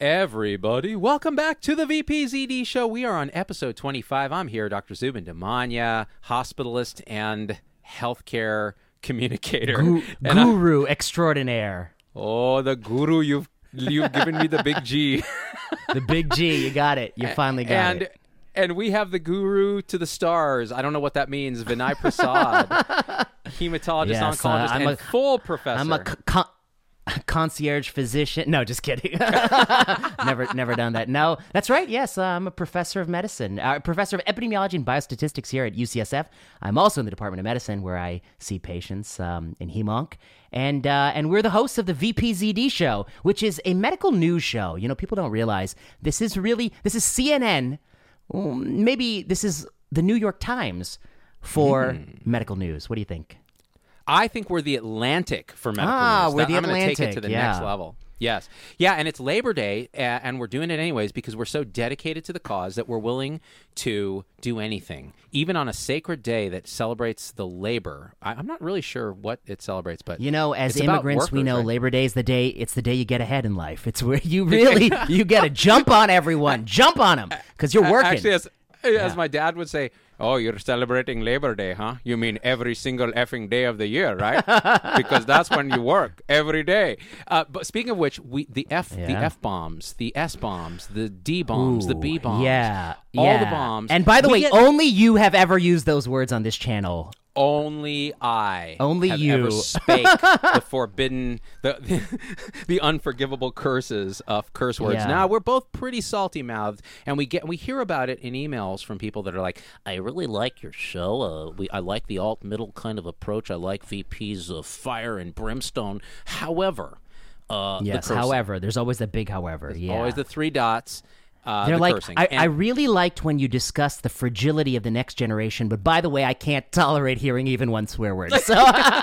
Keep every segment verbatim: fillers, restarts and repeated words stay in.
Everybody, welcome back to the V P Z D show. We are on episode twenty-five. I'm here, Doctor Zubin Damania, hospitalist and healthcare communicator. Gu- and guru I, extraordinaire. Oh, the guru, you've you've given me the big G. The big G, you got it. You finally got and, it. And we have the guru to the stars. I don't know what that means. Vinay Prasad, hematologist, yes, oncologist, uh, I'm and a, full professor. I'm a c- con- concierge physician. No, just kidding. never, never done that. No, that's right. Yes, uh, I'm a professor of medicine, uh, professor of epidemiology and biostatistics here at U C S F. I'm also in the Department of Medicine, where I see patients um, in Hemonc. And uh, and we're the hosts of the V P Z D show, which is a medical news show. You know, people don't realize this is really this is C N N. Maybe this is the New York Times for mm. medical news. What do you think? I think we're the Atlantic for medical ah, news. We're the I'm Atlantic. going to take it to the yeah. next level. Yes. Yeah, and it's Labor Day, uh, and we're doing it anyways because we're so dedicated to the cause that we're willing to do anything, even on a sacred day that celebrates the labor. I, I'm not really sure what it celebrates, but you know, as it's immigrants, workers, we know right? Labor Day is the day. It's the day you get ahead in life. It's where you really you get to jump on everyone, jump on them because you're working. Actually, as, as yeah. my dad would say, "Oh, you're celebrating Labor Day, huh? You mean every single effing day of the year, right? Because that's when you work every day." Uh, but speaking of which, we the F yeah. the F bombs, the S bombs, the D bombs, the B bombs, yeah, all yeah. the bombs. And by the way, get, only you have ever used those words on this channel. Only I Only have you. ever spake the forbidden, the, the the unforgivable curses of curse words. Yeah. Now we're both pretty salty mouthed, and we get we hear about it in emails from people that are like, "I really like your show. Uh, we I like the alt middle kind of approach. I like V P's uh, fire and brimstone. However, uh, yes. the However, there's always the big however. There's yeah. always the three dots." Uh, They're the like, cursing. I, And- I really liked when you discussed the fragility of the next generation, but by the way, I can't tolerate hearing even one swear word. So,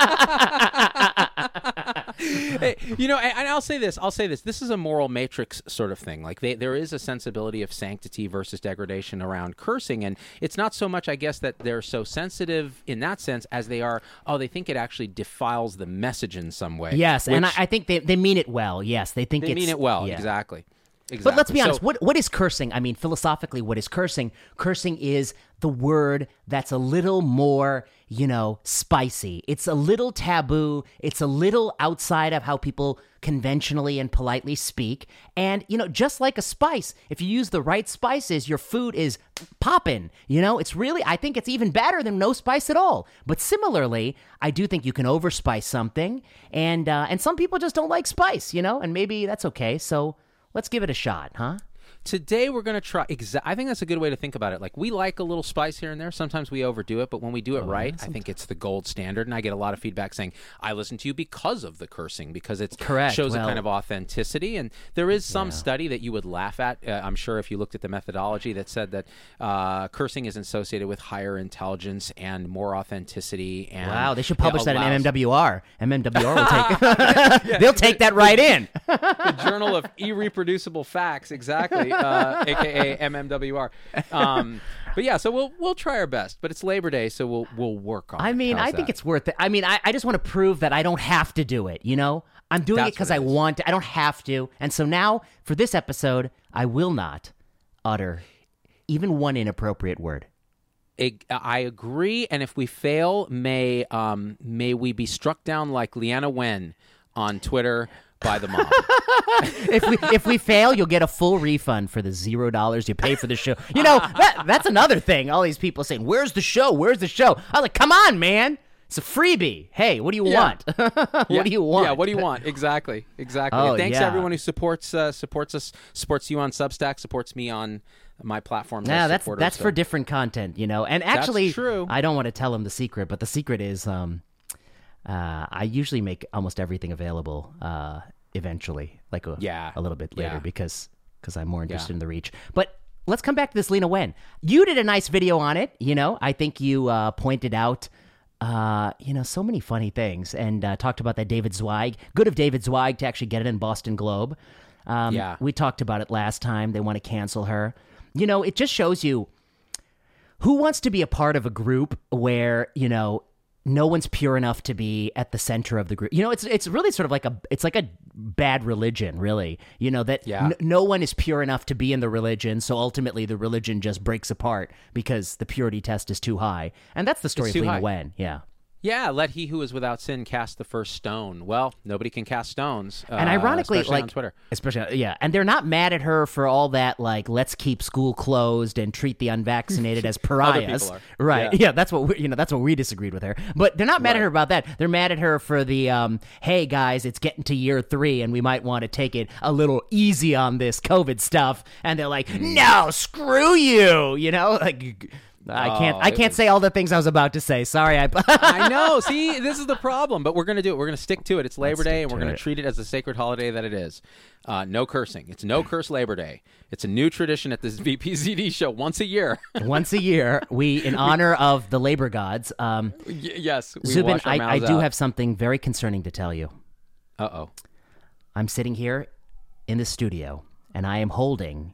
Hey, you know, and, and I'll say this. I'll say this. This is a moral matrix sort of thing. Like they, there is a sensibility of sanctity versus degradation around cursing, and it's not so much, I guess, that they're so sensitive in that sense as they are. Oh, they think it actually defiles the message in some way. yes, and I, which I think they, they mean it well. Yes, they think they it's, mean it well. yeah. Exactly. Exactly. But let's be honest. So, What what is cursing? I mean, philosophically, what is cursing? Cursing is the word that's a little more, you know, spicy. It's a little taboo. It's a little outside of how people conventionally and politely speak. And, you know, just like a spice, if you use the right spices, your food is popping. You know, it's really, I think it's even better than no spice at all. But similarly, I do think you can overspice something. And, uh, and some people just don't like spice, you know, and maybe that's okay. So let's give it a shot, huh? Today we're going to try. Exa- I think that's a good way to think about it. Like we like a little spice here and there. Sometimes we overdo it, but when we do it Oh, right, yeah, I think it's the gold standard. And I get a lot of feedback saying, "I listen to you because of the cursing, because it Correct. shows Well, a kind of authenticity." And there is some yeah. study that you would laugh at. Uh, I'm sure if you looked at the methodology that said that uh, cursing is associated with higher intelligence and more authenticity. And Wow, they should publish that in allows- M M W R. M M W R will take They'll take that right in. the Journal of Irreproducible Facts, exactly, uh, aka M M W R. Um, but yeah, so we'll we'll try our best. But it's Labor Day, so we'll we'll work on it. I mean, How's I think that? it's worth it. I mean, I, I just want to prove that I don't have to do it, you know? I'm doing That's it because what I it is. want to. I don't have to. And so now, for this episode, I will not utter even one inappropriate word. I, I agree, and if we fail, may um, may we be struck down like Leanna Wen on Twitter by the mob. If we if we fail, you'll get a full refund for the zero dollars you pay for the show. You know, that, that's another thing. All these people saying, "Where's the show? Where's the show?" I was like, "Come on, man! It's a freebie. Hey, what do you Yeah. want? what Yeah. do you want? Yeah, what do you want? Exactly, exactly. Oh, And thanks to yeah. everyone who supports uh, supports us, supports you on Substack, supports me on my platforms. Yeah, as that's supporters, that's so. for different content, you know. And actually, true. I don't want to tell them the secret, but the secret is, um, uh, I usually make almost everything available uh, eventually, like a, Yeah. a little bit later, Yeah. because because I'm more interested Yeah. in the reach. But let's come back to this Lena Wen. You did a nice video on it, you know. I think you uh, pointed out. Uh, you know, so many funny things, and uh, talked about that David Zweig. Good of David Zweig to actually get it in Boston Globe. Um, Yeah. We talked about it last time. They want to cancel her. You know, it just shows you who wants to be a part of a group where, you know, no one's pure enough to be at the center of the group. You know, it's it's really sort of like a it's like a bad religion, really. You know, that Yeah. n- no one is pure enough to be in the religion, so ultimately the religion just breaks apart because the purity test is too high. And that's the story It's of too Lena high. Wen. Yeah. Yeah, let he who is without sin cast the first stone. Well, nobody can cast stones. And uh, ironically, especially like on Twitter. especially yeah, and they're not mad at her for all that, like, let's keep school closed and treat the unvaccinated as pariahs. people are. Right? Yeah. Yeah. that's what we, you know. That's what we disagreed with her. But they're not mad at Right. her about that. They're mad at her for the um, hey guys, it's getting to year three, and we might want to take it a little easy on this COVID stuff. And they're like, Mm. no, screw you. You know, like. I can't. Oh, I it can't was- say all the things I was about to say. Sorry. I. I know. See, this is the problem, but we're going to do it. We're going to stick to it. It's Labor Day, and we're to going it. to treat it as the sacred holiday that it is. Uh, no cursing. It's no curse Labor Day. It's a new tradition at this V P Z D show once a year. Once a year, we, in honor of the labor gods. Um, Y- yes, we Zubin, wash our I, I mouths do out. have something very concerning to tell you. Uh-oh. I'm sitting here in the studio, and I am holding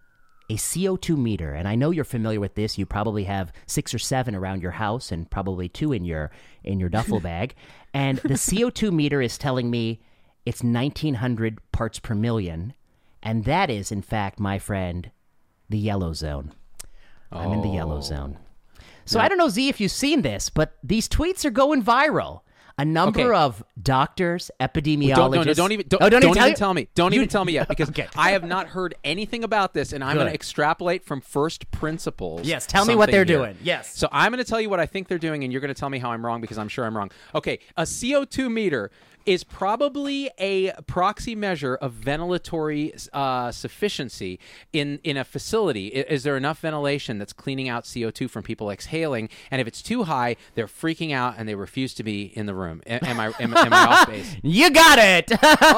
a C O two meter. And I know you're familiar with this. You probably have six or seven around your house, and probably two in your in your duffel bag. And the C O two meter is telling me it's nineteen hundred parts per million, and that is, in fact, my friend, the yellow zone. I'm in the yellow Oh. zone. So I don't know, Z, if you've seen this, but these tweets are going viral. A number Okay. of doctors, epidemiologists. Don't, no, no, don't even don't, Oh, don't don't even, even tell, tell me. Don't You- even tell me yet because Okay. I have not heard anything about this, and I'm going Good. to extrapolate from first principles. Yes, tell me what something they're here. doing. Yes. So I'm going to tell you what I think they're doing, and you're going to tell me how I'm wrong because I'm sure I'm wrong. Okay, a C O two meter is probably a proxy measure of ventilatory uh, sufficiency in, in a facility. I- Is there enough ventilation that's cleaning out C O two from people exhaling? And if it's too high, they're freaking out and they refuse to be in the room. A- Am I am, am I off base? You got it.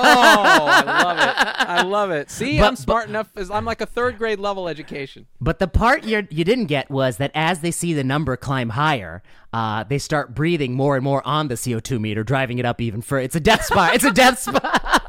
Oh, I love it. I love it. See, But- I'm smart enough. I'm like a third grade level education. But the part you you didn't get was that as they see the number climb higher, uh, they start breathing more and more on the C O two meter, driving it up even further. It's a death spot. It's a death spot.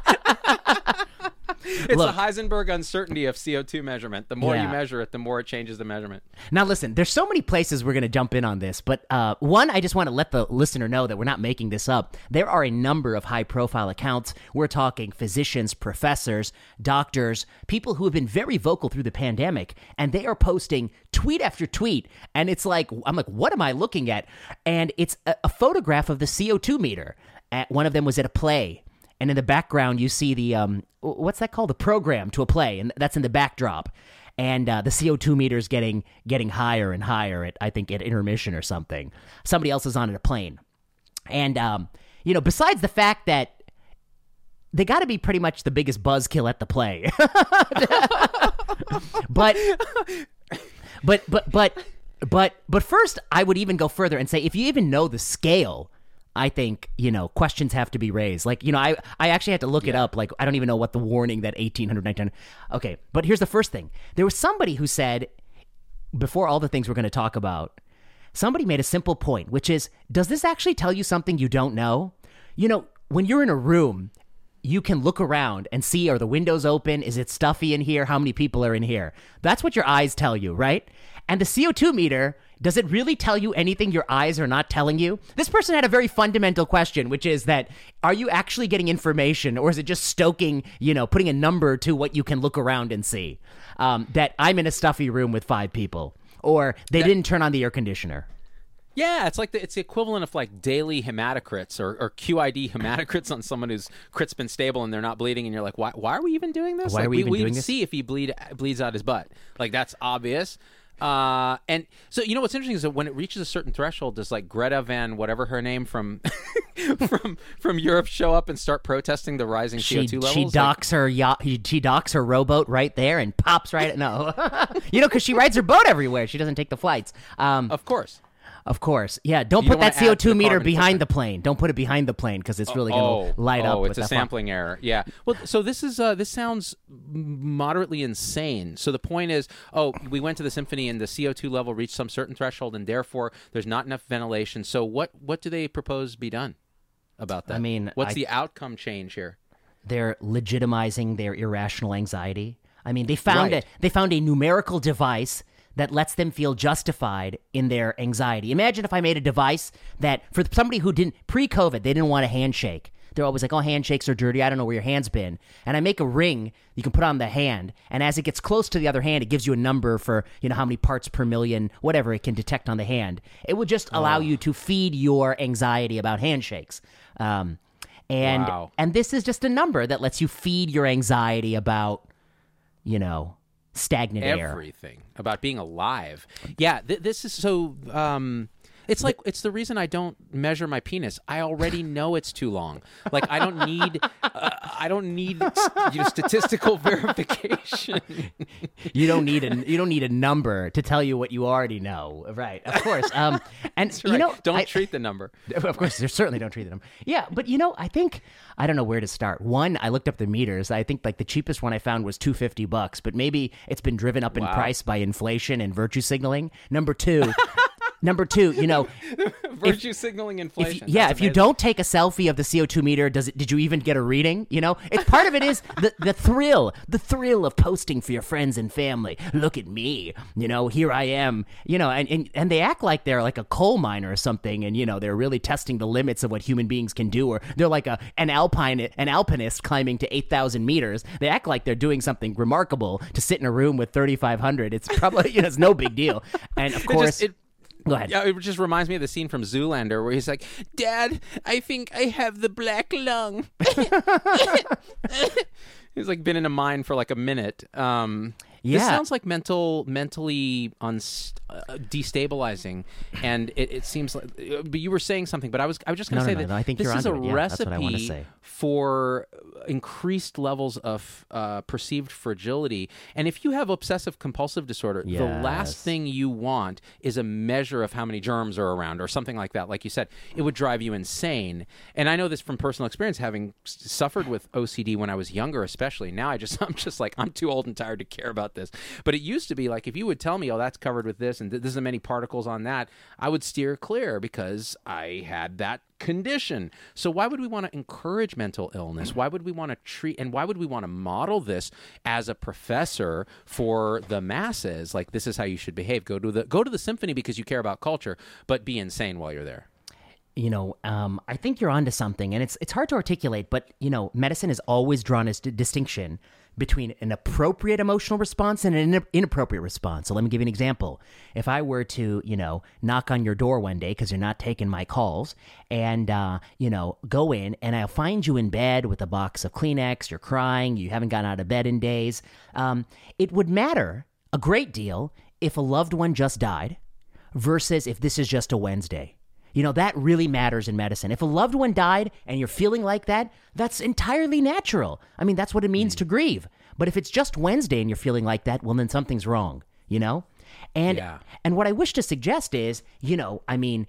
It's Look. the Heisenberg uncertainty of C O two measurement. The more Yeah. you measure it, the more it changes the measurement. Now, listen, there's so many places we're going to jump in on this, but uh, one, I just want to let the listener know that we're not making this up. There are a number of high profile accounts. We're talking physicians, professors, doctors, people who have been very vocal through the pandemic, and they are posting tweet after tweet. And it's like, I'm like, what am I looking at? And it's a, a photograph of the C O two meter. At, one of them was at a play. And in the background, you see the, um, what's that called? The program to a play. And that's in the backdrop. And uh, the C O two meter is getting getting higher and higher at, I think, at intermission or something. Somebody else is on a plane. And, um, you know, besides the fact that they got to be pretty much the biggest buzzkill at the play. but, but, but, but, but, but first, I would even go further and say, if you even know the scale, I think, you know, questions have to be raised. Like, you know, I, I actually had to look it up. Like, I don't even know what the warning that eighteen hundred, nineteen hundred. Okay, but here's the first thing. There was somebody who said, before all the things we're going to talk about, somebody made a simple point, which is, does this actually tell you something you don't know? You know, when you're in a room, you can look around and see, are the windows open? Is it stuffy in here? How many people are in here? That's what your eyes tell you, right? And the C O two meter, does it really tell you anything your eyes are not telling you? This person had a very fundamental question, which is that, are you actually getting information, or is it just stoking, you know, putting a number to what you can look around and see? Um, that I'm in a stuffy room with five people, or they That- didn't turn on the air conditioner. Yeah, it's like the, it's the equivalent of like daily hematocrits or, or Q I D hematocrits on someone whose crit's been stable and they're not bleeding, and you're like, why? Why are we even doing this? Why like, are we even we doing even this? see if he bleed bleeds out his butt. Like that's obvious. Uh, and so you know what's interesting is that when it reaches a certain threshold, does like Greta Van whatever her name from from from Europe show up and start protesting the rising C O She two levels? she Like- docks her yacht. She docks her rowboat right there and pops right. No, you know, because she rides her boat everywhere. She doesn't take the flights. Um, of course. Of course. Yeah, don't You put don't wanna that C O add to two the meter carbon behind footprint. the plane. Don't put it behind the plane because it's really going oh, to light up oh, with it's a that fl- sampling error. Yeah. Well, so this is uh, this sounds moderately insane. So the point is, oh, we went to the symphony and the C O two level reached some certain threshold, and therefore there's not enough ventilation. So what what do they propose be done about that? I mean, what's I- the outcome change here? They're legitimizing their irrational anxiety. I mean, they found Right. a they found a numerical device that lets them feel justified in their anxiety. Imagine if I made a device that for somebody who didn't, pre-COVID, they didn't want a handshake. They're always like, oh, handshakes are dirty. I don't know where your hand's been. And I make a ring you can put on the hand. And as it gets close to the other hand, it gives you a number for, you know, how many parts per million, whatever it can detect on the hand. It will just allow oh. you to feed your anxiety about handshakes. Um, and wow. and this is just a number that lets you feed your anxiety about, you know, stagnant Everything. air. Everything. About being alive. Yeah, th- this is so... Um, It's like it's the reason I don't measure my penis. I already know it's too long. Like I don't need uh, I don't need you know, statistical verification. You don't need a you don't need a number to tell you what you already know. Right? Of course. Um, and That's right. you know, don't I, treat the number. Of course, you certainly don't treat the number. Yeah, but you know, I think I don't know where to start. One, I looked up the meters. I think like the cheapest one I found was two hundred fifty bucks, but maybe it's been driven up in wow. price by inflation and virtue signaling. Number two. Number two, you know, virtue if, signaling inflation. If, yeah, That's if you amazing. don't take a selfie of the C O two meter, does it? Did you even get a reading? You know, it's part of it is the the thrill, the thrill of posting for your friends and family. Look at me, you know, here I am, you know, and, and and they act like they're like a coal miner or something, and you know, they're really testing the limits of what human beings can do, or they're like a an alpine an alpinist climbing to eight thousand meters. They act like they're doing something remarkable to sit in a room with thirty-five hundred. It's probably you know, it's no big deal, and of course. It just, it- Go ahead. Yeah, it just reminds me of the scene from Zoolander where he's like, Dad, I think I have the black lung. He's like been in a mine for like a minute. Um, yeah. This sounds like mental, mentally unst- uh, destabilizing, and it, it seems like. But you were saying something, but I was I was just going to no, say no, that no, I think this you're is a onto it. Yeah, that's what I wanna recipe say. for increased levels of uh, perceived fragility. And if you have obsessive compulsive disorder, Yes. the last thing you want is a measure of how many germs are around or something like that. Like you said, it would drive you insane. And I know this from personal experience, having s- suffered with O C D when I was younger, especially. Now I just, I'm just like, I'm too old and tired to care about this. But it used to be like, if you would tell me, oh, that's covered with this and th- this is many particles on that, I would steer clear because I had that condition. So why would we want to encourage mental illness? Why would we want to treat, and why would we want to model this as a professor for the masses? Like, this is how you should behave. Go to the go to the symphony because you care about culture, but be insane while you're there. You know, um, I think you're onto something, and it's it's hard to articulate, but, you know, medicine has always drawn a st- distinction between an appropriate emotional response and an in- inappropriate response. So let me give you an example. If I were to, you know, knock on your door one day because you're not taking my calls and, uh, you know, go in and I'll find you in bed with a box of Kleenex, you're crying, you haven't gotten out of bed in days, um, it would matter a great deal if a loved one just died versus if this is just a Wednesday. You know, that really matters in medicine. If a loved one died and you're feeling like that, that's entirely natural. I mean, that's what it means mm. to grieve. But if it's just Wednesday and you're feeling like that, well, then something's wrong, you know? And yeah. and what I wish to suggest is, you know, I mean,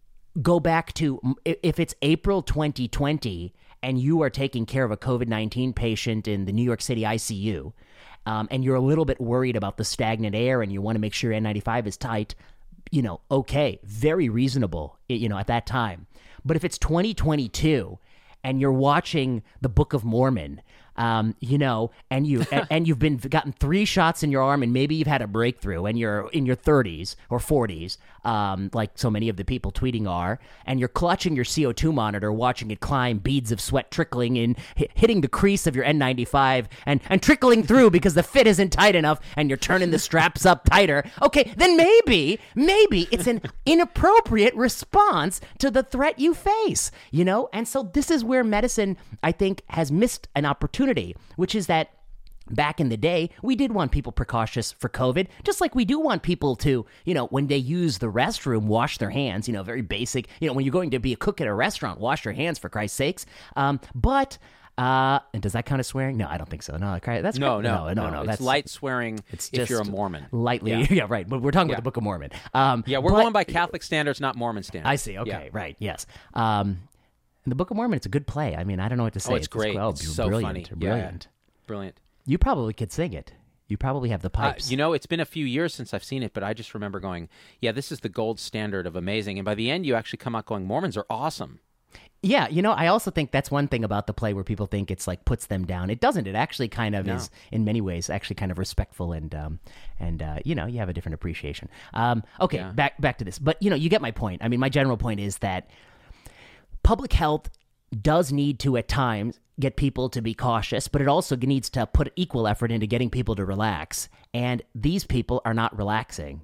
go back to, if it's April twenty twenty and you are taking care of a covid nineteen patient in the New York City I C U, um, and you're a little bit worried about the stagnant air and you want to make sure N ninety-five is tight, you know, okay, very reasonable, you know, at that time. But if it's twenty twenty-two and you're watching the Book of Mormon, um, you know, and you and, and you've been gotten three shots in your arm, and maybe you've had a breakthrough, and you're in your thirties or forties, um, like so many of the people tweeting are, and you're clutching your C O two monitor, watching it climb, beads of sweat trickling in, hit, hitting the crease of your N ninety-five, and and trickling through because the fit isn't tight enough, and you're turning the straps up tighter. Okay, then maybe, maybe it's an inappropriate response to the threat you face, you know. And so this is where medicine, I think, has missed an opportunity. Which is that back in the day, we did want people precautious for COVID, just like we do want people to, you know, when they use the restroom, wash their hands, you know, very basic, you know, when you're going to be a cook at a restaurant, wash your hands for Christ's sakes. Um, but, uh, and does that count as swearing? No, I don't think so. No, that's no, no, no, no, no, no. It's that's light swearing it's if just you're a Mormon. Lightly, yeah, yeah right. But we're talking yeah. about the Book of Mormon. Um, yeah, we're but, going by Catholic standards, not Mormon standards. I see. Okay, yeah. Right. Yes. Um, the Book of Mormon, it's a good play. I mean, I don't know what to say. Oh, it's, it's great. Oh, it's so brilliant, funny. Brilliant. Yeah. Brilliant. You probably could sing it. You probably have the pipes. Uh, you know, it's been a few years since I've seen it, but I just remember going, yeah, this is the gold standard of amazing. And by the end, you actually come out going, Mormons are awesome. Yeah, you know, I also think that's one thing about the play where people think it's like puts them down. It doesn't. It actually kind of No. is, in many ways, actually kind of respectful and um, and uh, you know, you have a different appreciation. Um, okay, Yeah. back back to this. But you know, you get my point. I mean, my general point is that public health does need to at times get people to be cautious, but it also needs to put equal effort into getting people to relax. And these people are not relaxing.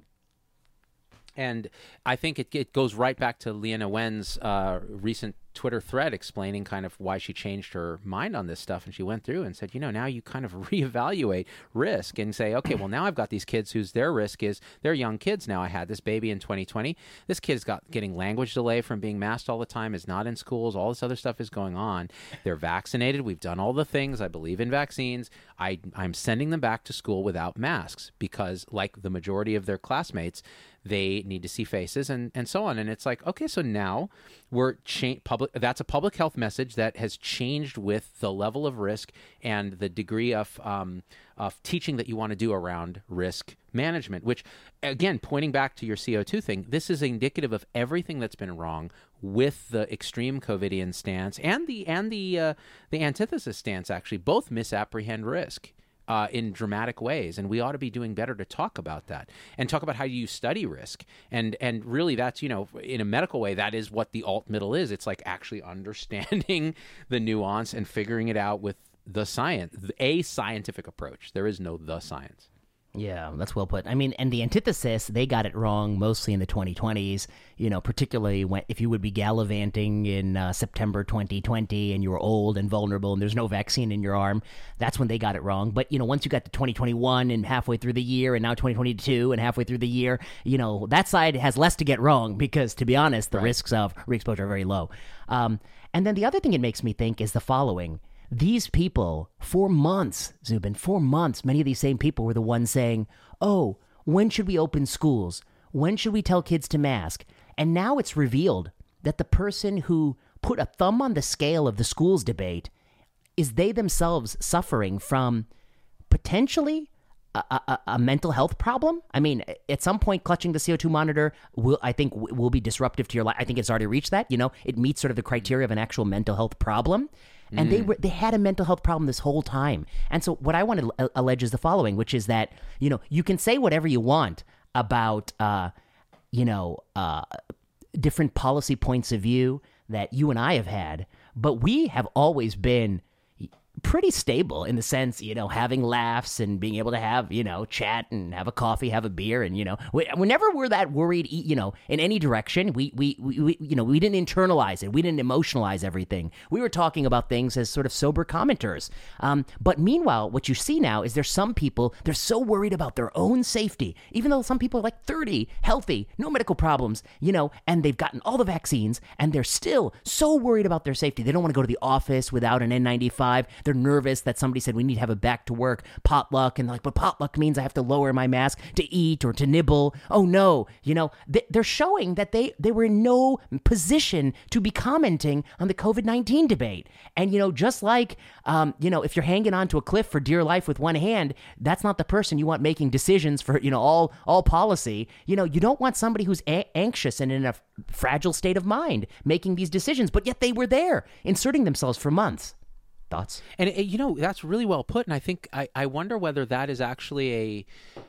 And I think it, it goes right back to Leana Wen's uh, recent Twitter thread explaining kind of why she changed her mind on this stuff. And she went through and said, you know, now you kind of reevaluate risk and say, okay, well, now I've got these kids whose their risk is they're young kids now. I had this baby in twenty twenty. This kid's got getting language delay from being masked all the time, is not in schools. All this other stuff is going on. They're vaccinated. We've done all the things. I believe in vaccines. I, I'm sending them back to school without masks because, like the majority of their classmates, they need to see faces and, and so on. And it's like, okay, so now we're cha- public. That's a public health message that has changed with the level of risk and the degree of um, of teaching that you want to do around risk management, which, again, pointing back to your C O two thing, this is indicative of everything that's been wrong with the extreme COVIDian stance and the and the uh, the antithesis stance. Actually, both misapprehend risk Uh, in dramatic ways, and we ought to be doing better to talk about that and talk about how you study risk. And and really, that's, you know, in a medical way, that is what the alt middle is. It's like actually understanding the nuance and figuring it out with the science, a scientific approach. There is no the science. Yeah, that's well put. I mean, and the antithesis, they got it wrong mostly in the twenty twenties, you know, particularly when if you would be gallivanting in uh, September twenty twenty and you were old and vulnerable and there's no vaccine in your arm, that's when they got it wrong. But, you know, once you got to twenty twenty-one and halfway through the year and now twenty twenty-two and halfway through the year, you know, that side has less to get wrong because, to be honest, the Right. risks of re-exposure are very low. Um, and then the other thing it makes me think is the following. These people, for months, Zubin, for months, many of these same people were the ones saying, oh, when should we open schools? When should we tell kids to mask? And now it's revealed that the person who put a thumb on the scale of the schools debate is they themselves suffering from potentially a, a, a mental health problem. I mean, at some point, clutching the C O two monitor will, I think, w- will be disruptive to your life. I think it's already reached that. You know, it meets sort of the criteria of an actual mental health problem. And they were they had a mental health problem this whole time. And so what I want to a- allege is the following, which is that, you know, you can say whatever you want about, uh, you know, uh, different policy points of view that you and I have had, but we have always been pretty stable in the sense, you know, having laughs and being able to have, you know, chat and have a coffee, have a beer. And, you know, we, whenever we're that worried, you know, in any direction, we, we, we, we, you know, we didn't internalize it. We didn't emotionalize everything. We were talking about things as sort of sober commenters. Um, but meanwhile, what you see now is there's some people, they're so worried about their own safety, even though some people are like thirty, healthy, no medical problems, you know, and they've gotten all the vaccines and they're still so worried about their safety. They don't want to go to the office without an N ninety-five. They're nervous that somebody said we need to have a back to work potluck, and they're like, but potluck means I have to lower my mask to eat or to nibble. Oh no, you know, they're showing that they they were in no position to be commenting on the COVID nineteen debate. And you know, just like um, you know, if you're hanging onto a cliff for dear life with one hand, that's not the person you want making decisions for, you know, all all policy. You know, you don't want somebody who's a- anxious and in a f- fragile state of mind making these decisions, but yet they were there inserting themselves for months. Thoughts? And, uh, you know, that's really well put. And I think I, I wonder whether that is actually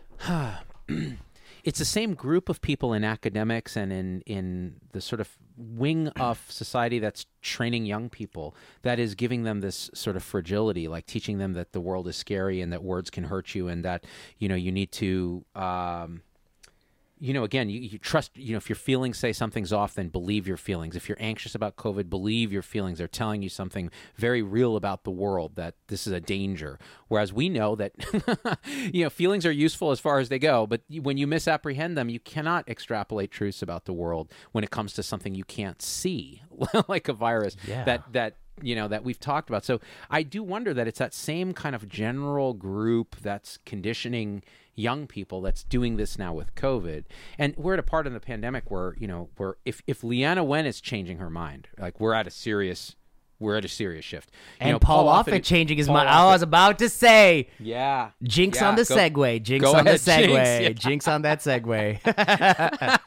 a it's the same group of people in academics and in, in the sort of wing of society that's training young people that is giving them this sort of fragility, like teaching them that the world is scary and that words can hurt you and that, you know, you need to um, you know, again, you, you trust, you know, if your feelings say something's off, then believe your feelings. If you're anxious about COVID, believe your feelings. They're telling you something very real about the world, that this is a danger. Whereas we know that, you know, feelings are useful as far as they go, but when you misapprehend them, you cannot extrapolate truths about the world when it comes to something you can't see, like a virus Yeah. that, that, you know, that we've talked about. So I do wonder that it's that same kind of general group that's conditioning young people that's doing this now with COVID. And we're at a part in the pandemic where, you know, where if, if Leana Wen is changing her mind, like we're at a serious, we're at a serious shift. You And know, Paul, Paul Offit changing his Paul mind. Offit- I was about to say, Yeah. jinx Yeah, on the go- segue, jinx go on the ahead, Jinx, segue, yeah. jinx on that segue.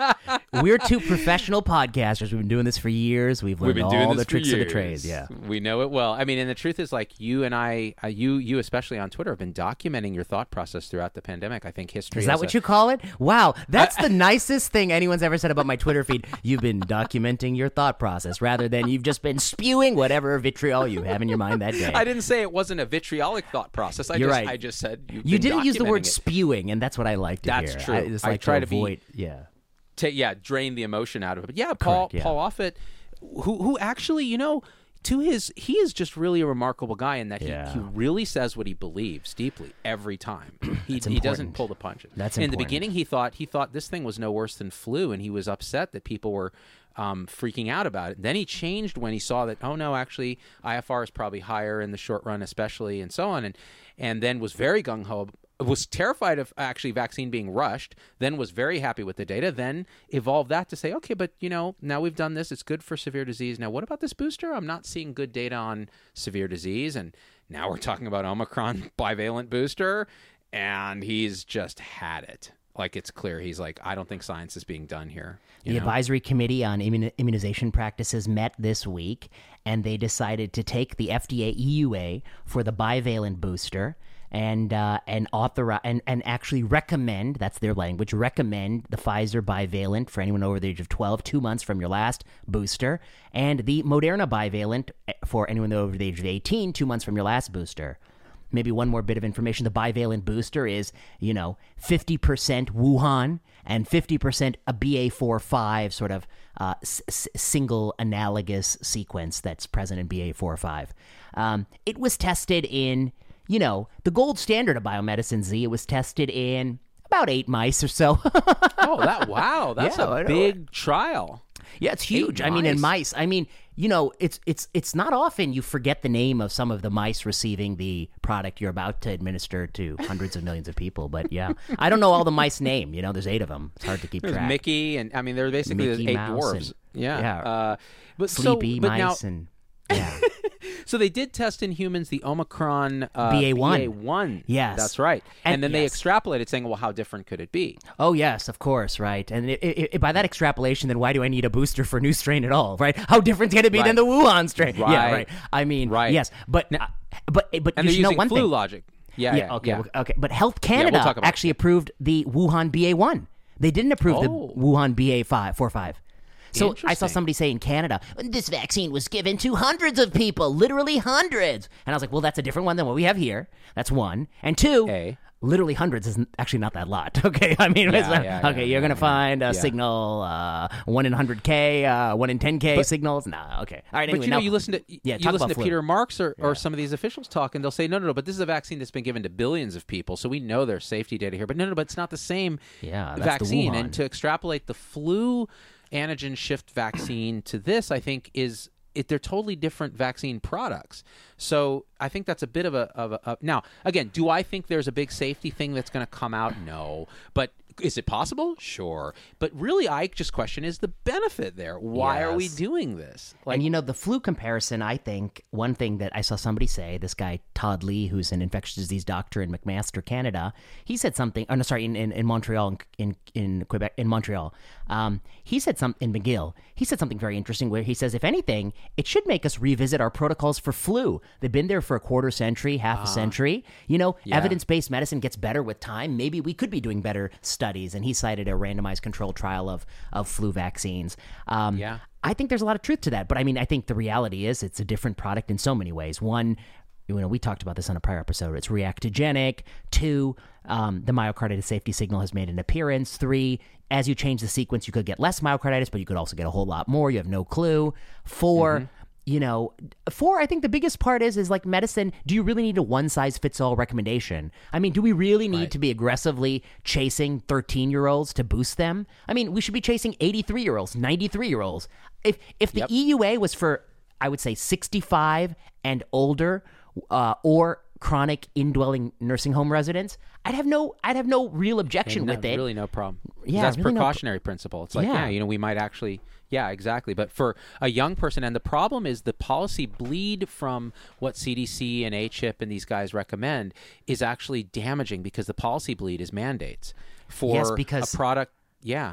We're two professional podcasters. We've been doing this for years. We've learned We've been all doing the this for tricks of the years. trade. Yeah. We know it well. I mean, and the truth is, like, you and I, uh, you you especially on Twitter, have been documenting your thought process throughout the pandemic. I think history Is that is what a- you call it? Wow. That's the nicest thing anyone's ever said about my Twitter feed. You've been documenting your thought process rather than you've just been spewing whatever vitriol you have in your mind that day. I didn't say it wasn't a vitriolic thought process. I You're just right. I just said you've You been didn't use the word documenting it. spewing, and that's what I like to That's hear. true. I just I like try to to be- avoid. Yeah. to yeah drain the emotion out of it. But yeah, Paul Correct, yeah. Paul Offit, who who actually, you know, to his he is just really a remarkable guy in that he, Yeah. he really says what he believes deeply every time. He That's he doesn't important. pull the punches. That's in the important. beginning he thought he thought this thing was no worse than flu, and he was upset that people were um, freaking out about it. Then he changed when he saw that, oh no, actually I F R is probably higher in the short run, especially, and so on, and and then was very gung ho. Was terrified of actually vaccine being rushed, then was very happy with the data, then evolved that to say, okay, but you know, now we've done this, it's good for severe disease. Now what about this booster? I'm not seeing good data on severe disease, and now we're talking about Omicron bivalent booster, and he's just had it. Like, it's clear he's like, I don't think science is being done here. You The know? Advisory Committee on Immun- Immunization Practices met this week, and they decided to take the F D A E U A for the bivalent booster and uh, and authorize and, and actually recommend, that's their language, recommend the Pfizer bivalent for anyone over the age of twelve, two months from your last booster, and the Moderna bivalent for anyone over the age of eighteen, two months from your last booster. Maybe one more bit of information. The bivalent booster is, you know, fifty percent Wuhan and fifty percent a B A four five sort of uh, s- s- single analogous sequence that's present in B A four five. Um, it was tested in, you know, the gold standard of biomedicine, Z. It was tested in about eight mice or so. Oh, that wow, that's Yeah, I a know. big trial. Yeah, it's huge. Eight I mean, in mice. mice, I mean, you know, it's it's it's not often you forget the name of some of the mice receiving the product you're about to administer to hundreds of millions of people. But yeah, I don't know all the mice name. You know, there's eight of them. It's hard to keep There's track. Mickey, and I mean, there are basically there's Mickey eight Mouse dwarves. and- yeah, yeah. Uh, but Sleepy so, but now, mice and yeah. so they did test in humans the Omicron uh, B A one. B A one. Yes. That's right. And, And- then they yes. extrapolated, saying, well, how different could it be? Oh yes, of course, right. And it, it, it, by that extrapolation, then why do I need a booster for new strain at all, right? How different can it be Right. than the Wuhan strain? Yeah, Right. right. I mean, Right. yes, but uh, but but And you they're should know using one flu thing. logic. Yeah, yeah, okay, yeah. well, okay. But Health Canada talk about it. actually approved the Wuhan B A one. They didn't approve Oh. the Wuhan B A five four five. So I saw Interesting. somebody say in Canada, this vaccine was given to hundreds of people, literally hundreds. And I was like, well, that's a different one than what we have here. That's one. And two, A. literally hundreds is actually not that lot. Okay, I mean, Yeah, it's not- yeah, okay, yeah, you're yeah, gonna yeah. find a Yeah. signal uh, one in one hundred K, uh, one in ten K signals. Nah, okay, all right. Anyway, But you know, now- you listen to yeah, you talk listen about to flu. Peter Marks or, or some of these officials talk, and they'll say, no, no, no, but this is a vaccine that's been given to billions of people, so we know there's safety data here. But no, no, but it's not the same Yeah, that's the vaccine. Wuhan. And to extrapolate the flu antigen shift vaccine to this, I think is it, they're totally different vaccine products. So I think that's a bit of a, of a, a now again, do I think there's a big safety thing that's going to come out? No, but is it possible? Sure. But really, I just question is the benefit there. Why are we Yes. doing this? Like, And you know, the flu comparison, I think, one thing that I saw somebody say, this guy, Todd Lee, who's an infectious disease doctor in McMaster, Canada, he said something, oh, no, sorry, in, in, in Montreal, in, in Quebec, in Montreal. Um, he said something, in McGill, he said something very interesting where he says, if anything, it should make us revisit our protocols for flu. They've been there for a quarter century, half a century. You know, Yeah. evidence-based medicine gets better with time. Maybe we could be doing better studies. And he cited a randomized controlled trial of, of flu vaccines. Um, Yeah. I think there's a lot of truth to that, but I mean, I think the reality is it's a different product in so many ways. One, you know, we talked about this on a prior episode. It's reactogenic. Two, um, the myocarditis safety signal has made an appearance. Three, as you change the sequence, you could get less myocarditis, but you could also get a whole lot more. You have no clue. Four, you know, four, I think the biggest part is, is like medicine, do you really need a one-size-fits-all recommendation? I mean, do we really need Right. to be aggressively chasing thirteen-year-olds to boost them? I mean, we should be chasing eighty-three-year-olds, ninety-three-year-olds. If if the Yep. E U A was for, I would say, sixty-five and older, uh, or chronic indwelling nursing home residents, I'd have no, I'd have no real objection no, with it. really no problem. Yeah, that's really no pro- precautionary principle. It's like, Yeah. yeah. you know, we might actually, yeah, exactly. But for a young person, and the problem is the policy bleed from what C D C and A C H I P and these guys recommend is actually damaging because the policy bleed is mandates for Yes, because- a product. Yeah.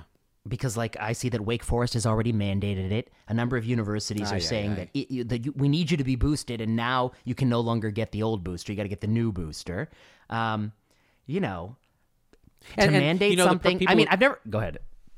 because like I see that Wake Forest has already mandated it. A number of universities Aye, are aye, saying aye. that, it, you- that you, we need you to be boosted, and now you can no longer get the old booster. You got to get the new booster. Um, you know, to And- and, mandate you know, the something. people I mean, who- I've never. Go ahead.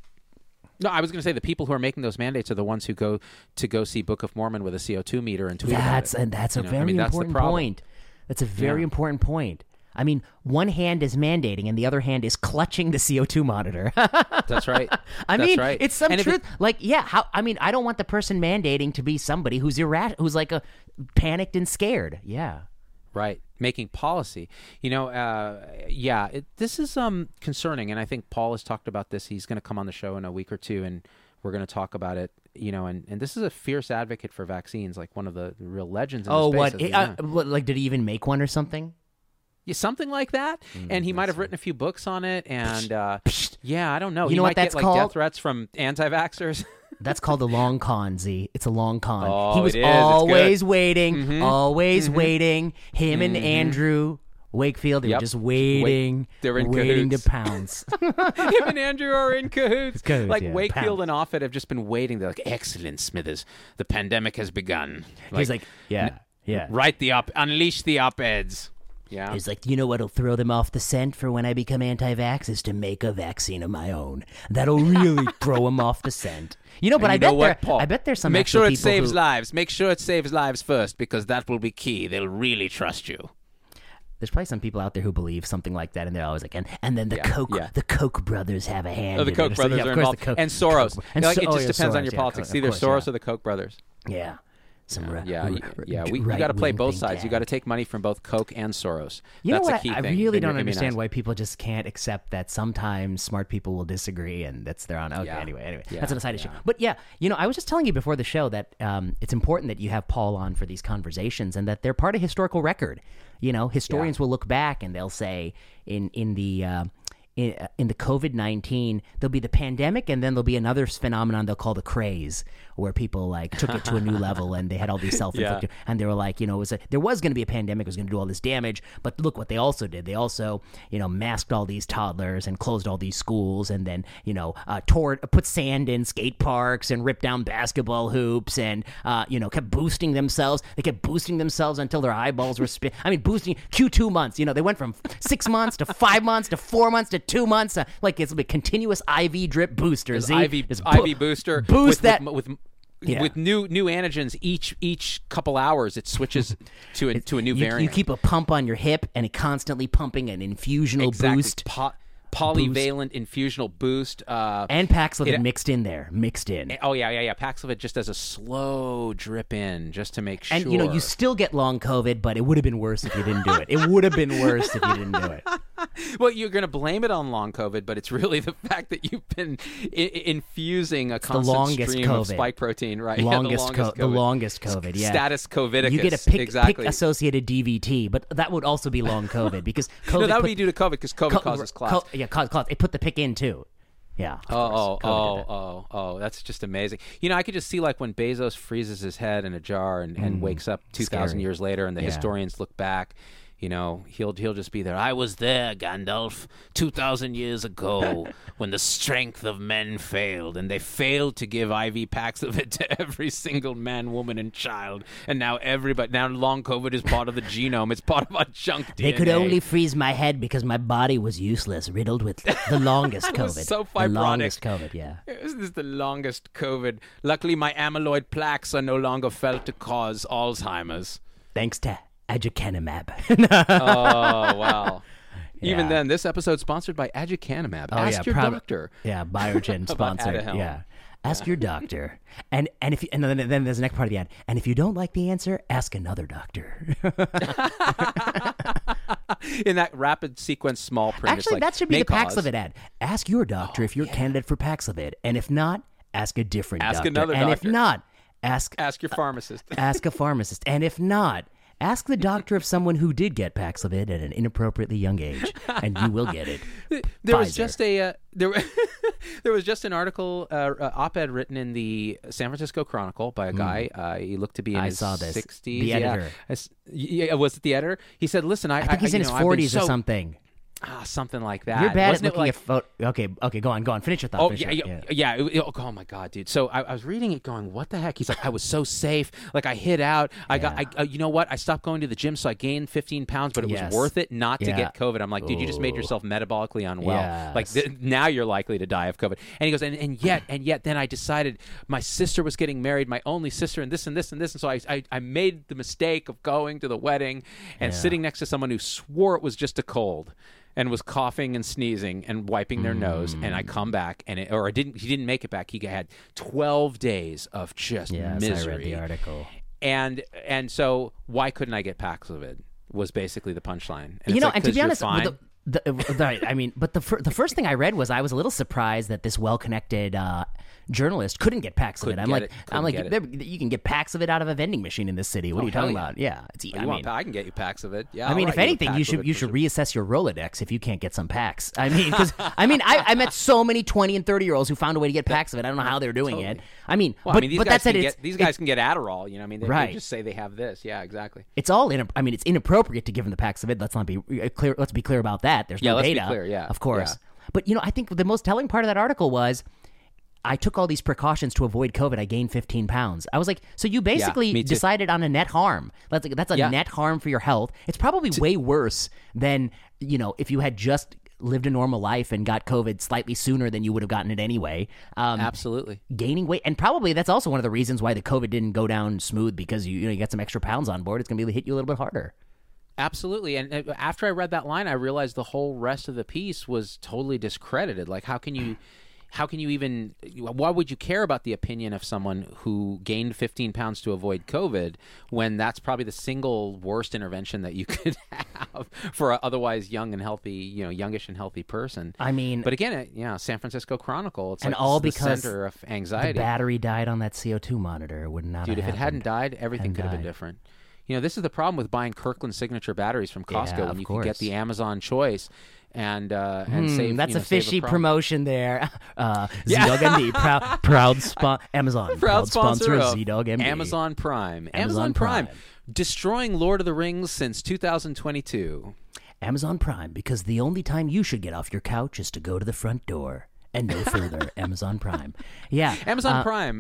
No, I was going to say the people who are making those mandates are the ones who go to go see Book of Mormon with a C O two meter and tweet That's about it. and that's a You know, I very mean, that's the important problem. point. That's a very Yeah. important point. I mean, one hand is mandating and the other hand is clutching the C O two monitor. That's right. I That's mean, right. it's some And if truth. it- like, yeah, how? I mean, I don't want the person mandating to be somebody who's irrational, who's like a panicked and scared. Yeah. Right, making policy. You know, uh, yeah, it, this is um, concerning, and I think Paul has talked about this. He's going to come on the show in a week or two, and we're going to talk about it. You know, and, and this is a fierce advocate for vaccines, like one of the real legends in Oh, the space. what? as we Uh, know. what? Like, did he even make one or something? Yeah, something like that. Mm, and he might have written a few books on it, and uh, yeah, I don't know. You he know might what that's get like called? death threats from anti-vaxxers. That's called a long con, Z. It's a long con. Oh, he was it is. It's good. always waiting, Mhm. always Mhm. waiting. Him and Mhm. Andrew Wakefield, they Yep. were just waiting, They were in waiting cahoots. to pounce. Him and Andrew are in cahoots. Cahoots, like yeah, Wakefield pounds. and Offit have just been waiting. They're like, excellent, Smithers. The pandemic has begun. He's like, yeah, yeah. write the op, unleash the op-eds. Yeah. He's like, you know what'll throw them off the scent for when I become anti-vax is to make a vaccine of my own. That'll really throw them off the scent. You know, but And I you bet know what, there, Paul? I bet there's some Make actual sure it people saves who- lives. Make sure it saves lives first, because that will be key. They'll really trust you. There's probably some people out there who believe something like that, and they're always like, and, and then the Yeah, Koch, yeah. the Koch brothers have a hand. Oh, the in Koch it. So, brothers yeah, of are course, involved, the Koch- and Soros. Koch- and like, so- it oh, just yeah, depends on Soros, your yeah, politics. of Either course, Soros yeah. or the Koch brothers. Yeah. Some ra- Yeah, r- y- r- yeah. d- We, we got to play right-wing both think sides. You tank. got to take money from both Koch and Soros. You That's know a what? key I, I thing. really Im- don't understand immunize. why people just can't accept that sometimes smart people will disagree, and that's their own. Okay, Yeah. anyway, anyway, Yeah, that's an aside yeah. issue. But yeah, you know, I was just telling you before the show that um, it's important that you have Paul on for these conversations, and that they're part of historical record. You know, historians will look back and they'll say in in the uh, in, uh, in the COVID nineteen, there'll be the pandemic, and then there'll be another phenomenon they'll call the craze, where people like took it to a new level, and they had all these self-inflicted, and they were like, you know, it was a, there was going to be a pandemic, it was going to do all this damage, but look what they also did. They also, you know, masked all these toddlers and closed all these schools, and then, you know, uh, tore, put sand in skate parks and ripped down basketball hoops, and, uh, you know, kept boosting themselves. They kept boosting themselves until their eyeballs were spin. I mean, boosting Q two months. You know, they went from six months to five months to four months to two months. Uh, like it's a continuous I V drip booster. Z. I V Just I bo- V booster Boost with, that. with, with Yeah. with new new antigens each each couple hours. It switches to a to a new you, variant. you keep a pump on your hip, and it constantly pumping an infusional exactly. boost. Po- polyvalent infusional boost. Uh, And Paxlovid It- mixed in there, mixed in. oh yeah, yeah, yeah. Paxlovid just as a slow drip in, just to make sure. And you know, you still get long COVID, but it would have been worse if you didn't do it. It would have been worse if you didn't do it. well, you're going to blame it on long COVID, but it's really the fact that you've been I- infusing a constant longest stream of COVID. spike protein, right? Yeah, Longest, the co- longest the COVID. longest COVID. Yeah, Status COVIDicus. you get a pick, exactly. pick associated D V T, but that would also be long COVID because COVID. no, that would put- be due to COVID because COVID co- causes co- clots. yeah, cause, cause, it put the pick in too. Yeah. of Oh, oh, course. COVID did oh, it. oh, oh, that's just amazing. You know, I could just see like when Bezos freezes his head in a jar and, and wakes up two thousand Scary. years later and the Yeah. historians look back, you know, he'll he'll just be there. I was there, Gandalf, two thousand years ago when the strength of men failed and they failed to give I V Paxlovid to every single man, woman, and child. And now everybody, now long COVID is part of the genome. It's part of our junk D N A. They could only freeze my head because my body was useless, riddled with the longest It was COVID. so the fibrotic. longest COVID, yeah. This is the longest COVID. Luckily, my amyloid plaques are no longer felt to cause Alzheimer's. Thanks to aducanumab. Oh, wow. Even Yeah. then, this episode's sponsored by aducanumab. Oh, Ask yeah, your proud- doctor. Yeah, Biogen About sponsored. Aduhelm. Yeah. Ask your doctor. And and if you, and then, then there's the next part of the ad. And if you don't like the answer, ask another doctor. In that rapid sequence small print. it's Actually, like, that should be may the cause- Paxlovid ad. Ask your doctor if you're a candidate for Paxlovid. And if not, ask a different Ask doctor. another and doctor. if not, ask Ask your pharmacist. ask a pharmacist. And if not, ask the doctor of someone who did get Paxlovid at an inappropriately young age, and you will get it. There was Pfizer. just a uh, there. There was just an article, uh, uh, op-ed written in the San Francisco Chronicle by a guy. Uh, he looked to be in Hmm. I his saw this. sixties. The Yeah. editor. I s- yeah, was it the editor? He said, "Listen, I, I think he's you in his know, I've been forties or so- something. Ah, something like that. You're bad Wasn't at it looking like, at photo. Okay, okay, go on, go on. Finish your thought. Oh finish yeah, your- yeah, yeah. it- it- oh my God, dude. So I, I was reading it, going, "What the heck?" He's like, "I was so safe. Like I hit out. I got. I, uh, you know what? I stopped going to the gym, so I gained fifteen pounds, but it Yes. was worth it not to Yeah. get COVID." I'm like, "Dude, you just made Ooh. yourself metabolically unwell. Like Yes. th- now you're likely to die of COVID." And he goes, "And and yet, and yet, then I decided my sister was getting married, my only sister, and this and this and this, and so I I, I made the mistake of going to the wedding and Yeah. sitting next to someone who swore it was just a cold." And was coughing and sneezing and wiping their nose, and I come back and it, or I didn't. He didn't make it back. He had twelve days of just Yes, misery. I read the article. And and so why couldn't I get Paxlovid? Was basically the punchline. And You it's know, like, and to 'cause be you're honest, fine. the, the, the, I mean, but the fir- the first thing I read was I was a little surprised that this well-connected uh, journalist couldn't get Paxlovid. Couldn't I'm get like, it. I'm Couldn't like, get it. there- you can get Paxlovid out of a vending machine in this city. What Oh, are you hell talking yeah. about? Yeah, it's. Oh, I you mean, want, I can get you Paxlovid. Yeah. I I'll mean, write if anything, you Paxlovid should you should prescription. reassess your Rolodex if you can't get some Pax. I mean, because I mean, I, I met so many twenty and thirty year olds who found a way to get Paxlovid. I don't know how they're doing it. I mean, Well, but I mean, these but guys that's can it. get It's, these guys can get Adderall. You know, I mean, they, Right. they just say they have this. Yeah, exactly. it's all in. I mean, it's inappropriate to give them the Paxlovid. Let's not be uh, clear. Let's be clear about that. There's Yeah, no let's be data. clear, yeah, of course. yeah. But you know, I think the most telling part of that article was, I took all these precautions to avoid COVID. I gained fifteen pounds. I was like, so you basically me too. decided on a net harm. That's like, that's a Yeah. net harm for your health. It's probably way worse than, you know, if you had just lived a normal life and got COVID slightly sooner than you would have gotten it anyway. Um, Absolutely. Gaining weight, and probably that's also one of the reasons why the COVID didn't go down smooth, because you, you know, you got some extra pounds on board. It's going to be hit you a little bit harder. Absolutely. And uh, after I read that line, I realized the whole rest of the piece was totally discredited. Like, how can you, how can you even, why would you care about the opinion of someone who gained fifteen pounds to avoid COVID when that's probably the single worst intervention that you could have for an otherwise young and healthy, you know, youngish and healthy person? I mean, But again, it, yeah, San Francisco Chronicle, it's and like all the because center of the anxiety. battery died on that C O two monitor. It would not Dude, have if it hadn't happened. died, everything Hadn't could have been died. different. You know, this is the problem with buying Kirkland Signature batteries from Costco Yeah, when of you can get course. the Amazon choice and uh, and Hmm, save. that's you know, a save fishy prom- promotion there. Uh, Yeah. Z-Dog M D, proud, proud spon- Amazon, Proud sponsor of of Z-Dog M D. Amazon Prime. Amazon Amazon Prime. Prime. Destroying Lord of the Rings since two thousand twenty-two. Amazon Prime, because the only time you should get off your couch is to go to the front door. And no further. Amazon Prime. Yeah. Amazon uh, Prime.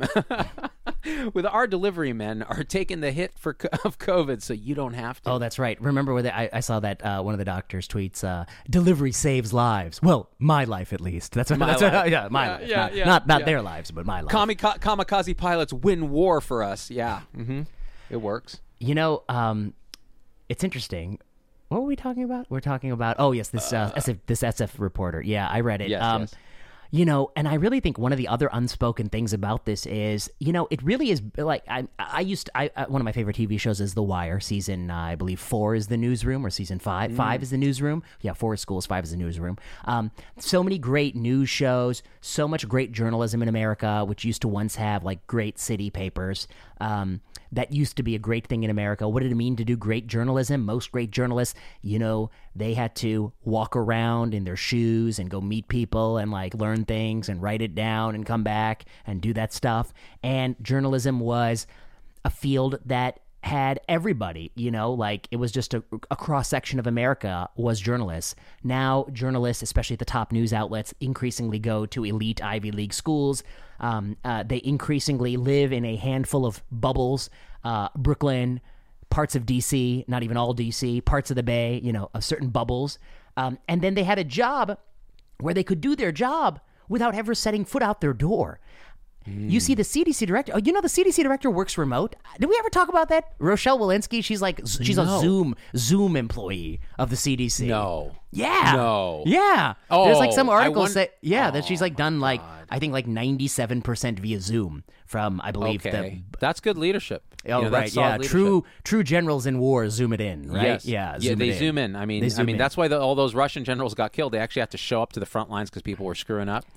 With our delivery men are taking the hit for co- of COVID, so you don't have to. Oh, that's right. Remember where the, I, I saw that uh, one of the doctors tweets, uh, "Delivery saves lives." Well, my life at least. That's what. My that's what- life. yeah, my Yeah, life. yeah, not yeah, not, not yeah. their lives, but my life. Kamika- kamikaze pilots win war for us. Yeah, mm-hmm. It works. You know, um, it's interesting. What were we talking about? We're talking about. Oh yes, this uh, S F, this S F reporter. Yeah, I read it. Yes, um, yes. You know, and I really think one of the other unspoken things about this is, you know, it really is like I I used to, I, I one of my favorite T V shows is The Wire. Season uh, I believe four is The Newsroom, or season five. Mm. Five is The Newsroom. Yeah, four is schools, five is The Newsroom. Um, so many great news shows, so much great journalism in America, which used to once have like great city papers. Um, that used to be a great thing in America. What did it mean to do great journalism? Most great journalists, you know, they had to walk around in their shoes and go meet people and like learn things and write it down and come back and do that stuff. And journalism was a field that had everybody, you know, like it was just a, a cross section of America was journalists. Now journalists, especially at the top news outlets, increasingly go to elite Ivy League schools. Um, uh, they increasingly live in a handful of bubbles, uh, Brooklyn, parts of D C, not even all D C, parts of the Bay, you know, of certain bubbles. Um, and then they had a job where they could do their job without ever setting foot out their door. You see the C D C director. Oh, you know the C D C director works remote. Did we ever talk about that? Rochelle Walensky. She's like she's No. a Zoom Zoom employee of the C D C. No. Yeah. No. Yeah. There's like some Oh, I articles won- that yeah that she's Oh, like done like I think like ninety-seven percent via Zoom from I believe Okay, that's good leadership. the oh You know, right that's solid yeah leadership. true true generals in war zoom it in right Yes. yeah yeah. zoom They it zoom in. in. I mean, They I zoom mean in. that's why the, all those Russian generals got killed. They actually had to show up to the front lines because people were screwing up.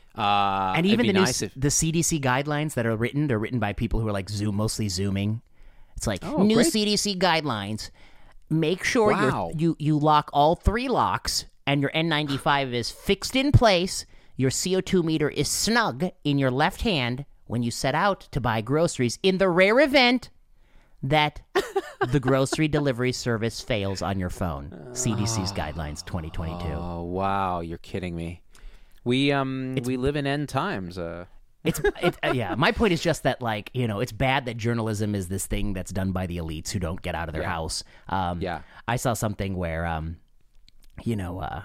Uh, And it'd even be the nice new, if, the C D C guidelines that are written, they're written by people who are like Zoom, mostly Zooming. It's like Oh, new great. C D C guidelines. Make sure Wow. you're, you you lock all three locks, and your N ninety-five is fixed in place. Your C O two meter is snug in your left hand when you set out to buy groceries. In the rare event that the grocery delivery service fails on your phone. C D C's guidelines twenty twenty-two. Oh, wow. You're kidding me. We um we live in end times. Uh. It's it, uh, yeah. My point is just that, like, you know, it's bad that journalism is this thing that's done by the elites who don't get out of their Yeah. house. Um, Yeah. I saw something where, um, you know, uh,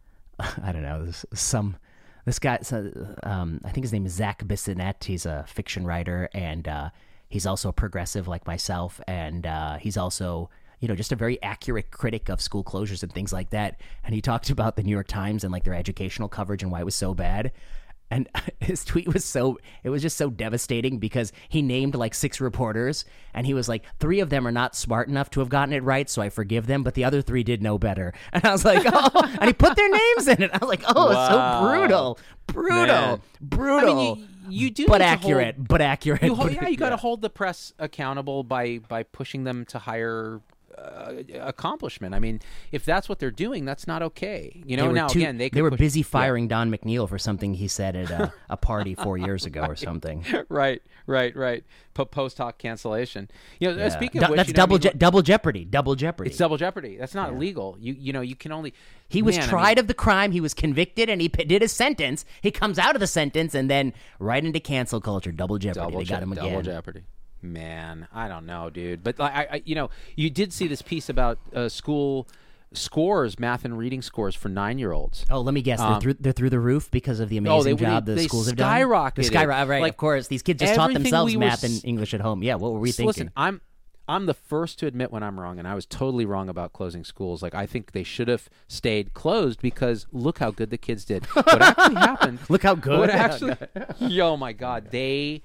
I don't know, this, some this guy. So, um, I think his name is Zach Bissonette. He's a fiction writer, and uh, he's also a progressive like myself, and uh, he's also, you know, just a very accurate critic of school closures and things like that. And he talked about the New York Times and like their educational coverage and why it was so bad. And his tweet was so, it was just so devastating because he named like six reporters and he was like, three of them are not smart enough to have gotten it right, so I forgive them, but the other three did know better. And I was like, oh, and he put their names in it. I was like, oh, Wow. it's so brutal, brutal, Man. brutal. I mean, you, you do but need to accurate, hold- but accurate. You hold, yeah, you got to hold the press accountable by by pushing them to higher uh, accomplishment. I mean, if that's what they're doing, that's not okay. You know, They were now too- again, they could they were push- busy yeah. firing Don McNeil for something he said at a, a party four years ago or something. Right, right, right. Po- Post hoc cancellation. You know, uh, Yeah. speaking Du- of which, that's you know, I double mean, je- double jeopardy, double jeopardy. it's double jeopardy. That's not illegal. You you know, you can only. He was Man, I tried mean, of the crime. He was convicted, and he p- did his sentence. He comes out of the sentence, and then right into cancel culture, double jeopardy. double they got je- him double again. jeopardy. Man, I don't know, dude. But like, I, I, you know, you did see this piece about uh, school scores, math and reading scores for nine-year-olds. Oh, let me guess. Um, they're through. They're through the roof because of the Oh, amazing they- job they- the they schools have done. skyrocketed. The skyrocket, right? Like, of course, these kids just taught everything themselves we were math s- and English at home. Yeah, what were we So thinking? listen, I'm I'm the first to admit when I'm wrong, and I was totally wrong about closing schools. Like, I think they should have stayed closed because look how good the kids did. What actually happened? Look how good. What actually? Yo, my God, they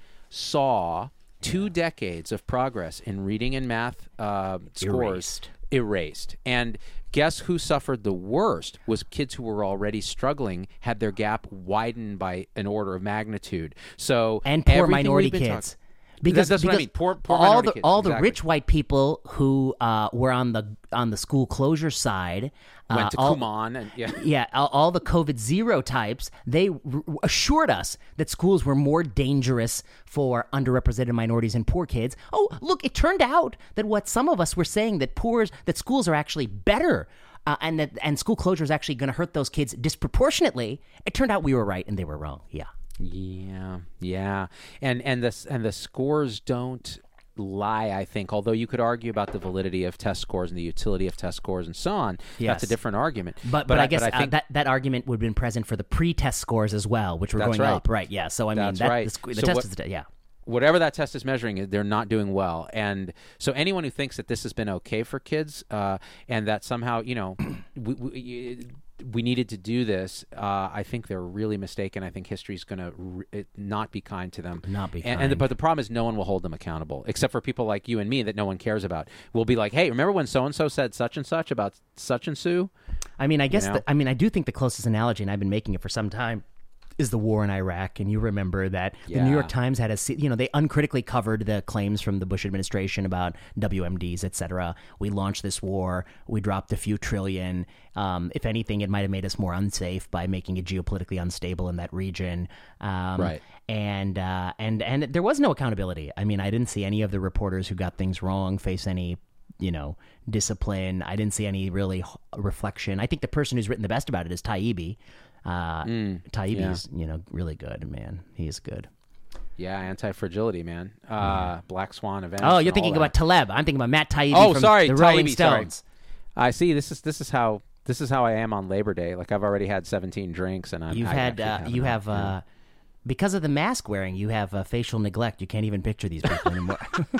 saw two decades of progress in reading and math uh, scores Erased. erased. And guess who suffered the worst was kids who were already struggling, had their gap widened by an order of magnitude. So and poor everything minority we've been kids. talking- Because that's what I because mean. Poor, poor all minority the kids. all the Exactly. rich white people who uh, were on the on the school closure side uh, went to all, Kumon and yeah. Yeah, all, all the COVID zero types, they r- assured us that schools were more dangerous for underrepresented minorities and poor kids. Oh, look, it turned out that what some of us were saying, that poor, that schools are actually better, uh, and that and school closure is actually going to hurt those kids disproportionately. It turned out we were right and they were wrong. Yeah. Yeah, yeah, and and the and the scores don't lie. I think, although you could argue about the validity of test scores and the utility of test scores and so on. Yes. That's a different argument. But but, I guess but I think, uh, that that argument would have been present for the pre-test scores as well, which were That's going right. up, right? Yeah. So I mean, That's that, right. the, sc- the So test what- is the- yeah. whatever that test is measuring, they're not doing well. And so anyone who thinks that this has been okay for kids uh, and that somehow, you know, we, we, we needed to do this, uh, I think they're really mistaken. I think history's going to re- not be kind to them. Not be and, and the, kind. but the problem is no one will hold them accountable, except for people like you and me that no one cares about. We'll be like, hey, remember when so-and-so said such and such about such and Sue? I mean, I guess know? the, I mean, I do think the closest analogy, and I've been making it for some time, is the war in Iraq. And you remember that the New Yeah. York Times had a, se- you know, they uncritically covered the claims from the Bush administration about W M Ds, et cetera. We launched this war. We dropped a few trillion. Um, if anything, it might have made us more unsafe by making it geopolitically unstable in that region. Um, Right. And, uh, and, and there was no accountability. I mean, I didn't see any of the reporters who got things wrong face any, you know, discipline. I didn't see any really h- reflection. I think the person who's written the best about it is Taibbi. Uh, Mm, Taibbi's, you know, really good, man. He is good. Yeah, anti-fragility, man. Uh, Black Swan events. Oh, and you're all thinking that. about Taleb. I'm thinking about Matt Taibbi Oh, from sorry, the Rolling Taibbi, sorry. Stones. I see. This is this is how this is how I am on Labor Day. Like I've already had seventeen drinks, and I'm. You've I had, actually uh, haven't you had- have, uh, because of the mask wearing, you have uh, facial neglect. You can't even picture these people anymore.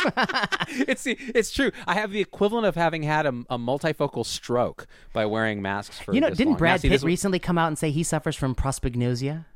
it's the- it's true. I have the equivalent of having had a, a multifocal stroke by wearing masks for. you know, this didn't long. Brad Now, see, Pitt this was- recently come out and say he suffers from prosopagnosia?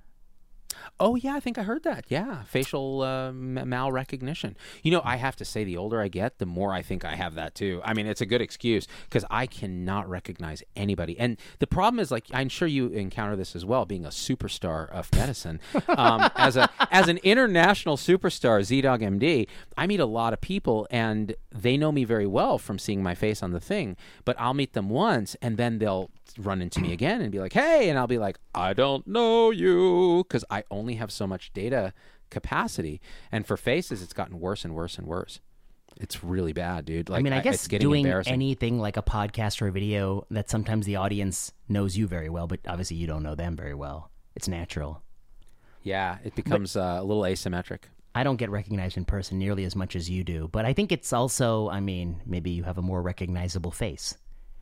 Oh yeah, I think I heard that. Yeah, facial uh, m- malrecognition. You know, I have to say, the older I get, the more I think I have that too. I mean, it's a good excuse because I cannot recognize anybody. And the problem is, like, I'm sure you encounter this as well, being a superstar of medicine. Um, as a as an international superstar, Z-Dog M D, I meet a lot of people, and they know me very well from seeing my face on the thing. But I'll meet them once, and then they'll run into me again and be like, hey, and I'll be like, I don't know you, because I only have so much data capacity. And for faces, it's gotten worse and worse and worse. It's really bad, dude. Like, I mean, I guess it's getting doing embarrassing. anything like a podcast or a video that sometimes the audience knows you very well, but obviously you don't know them very well. It's natural. Yeah, it becomes uh, a little asymmetric. I don't get recognized in person nearly as much as you do, but I think it's also, I mean, maybe you have a more recognizable face.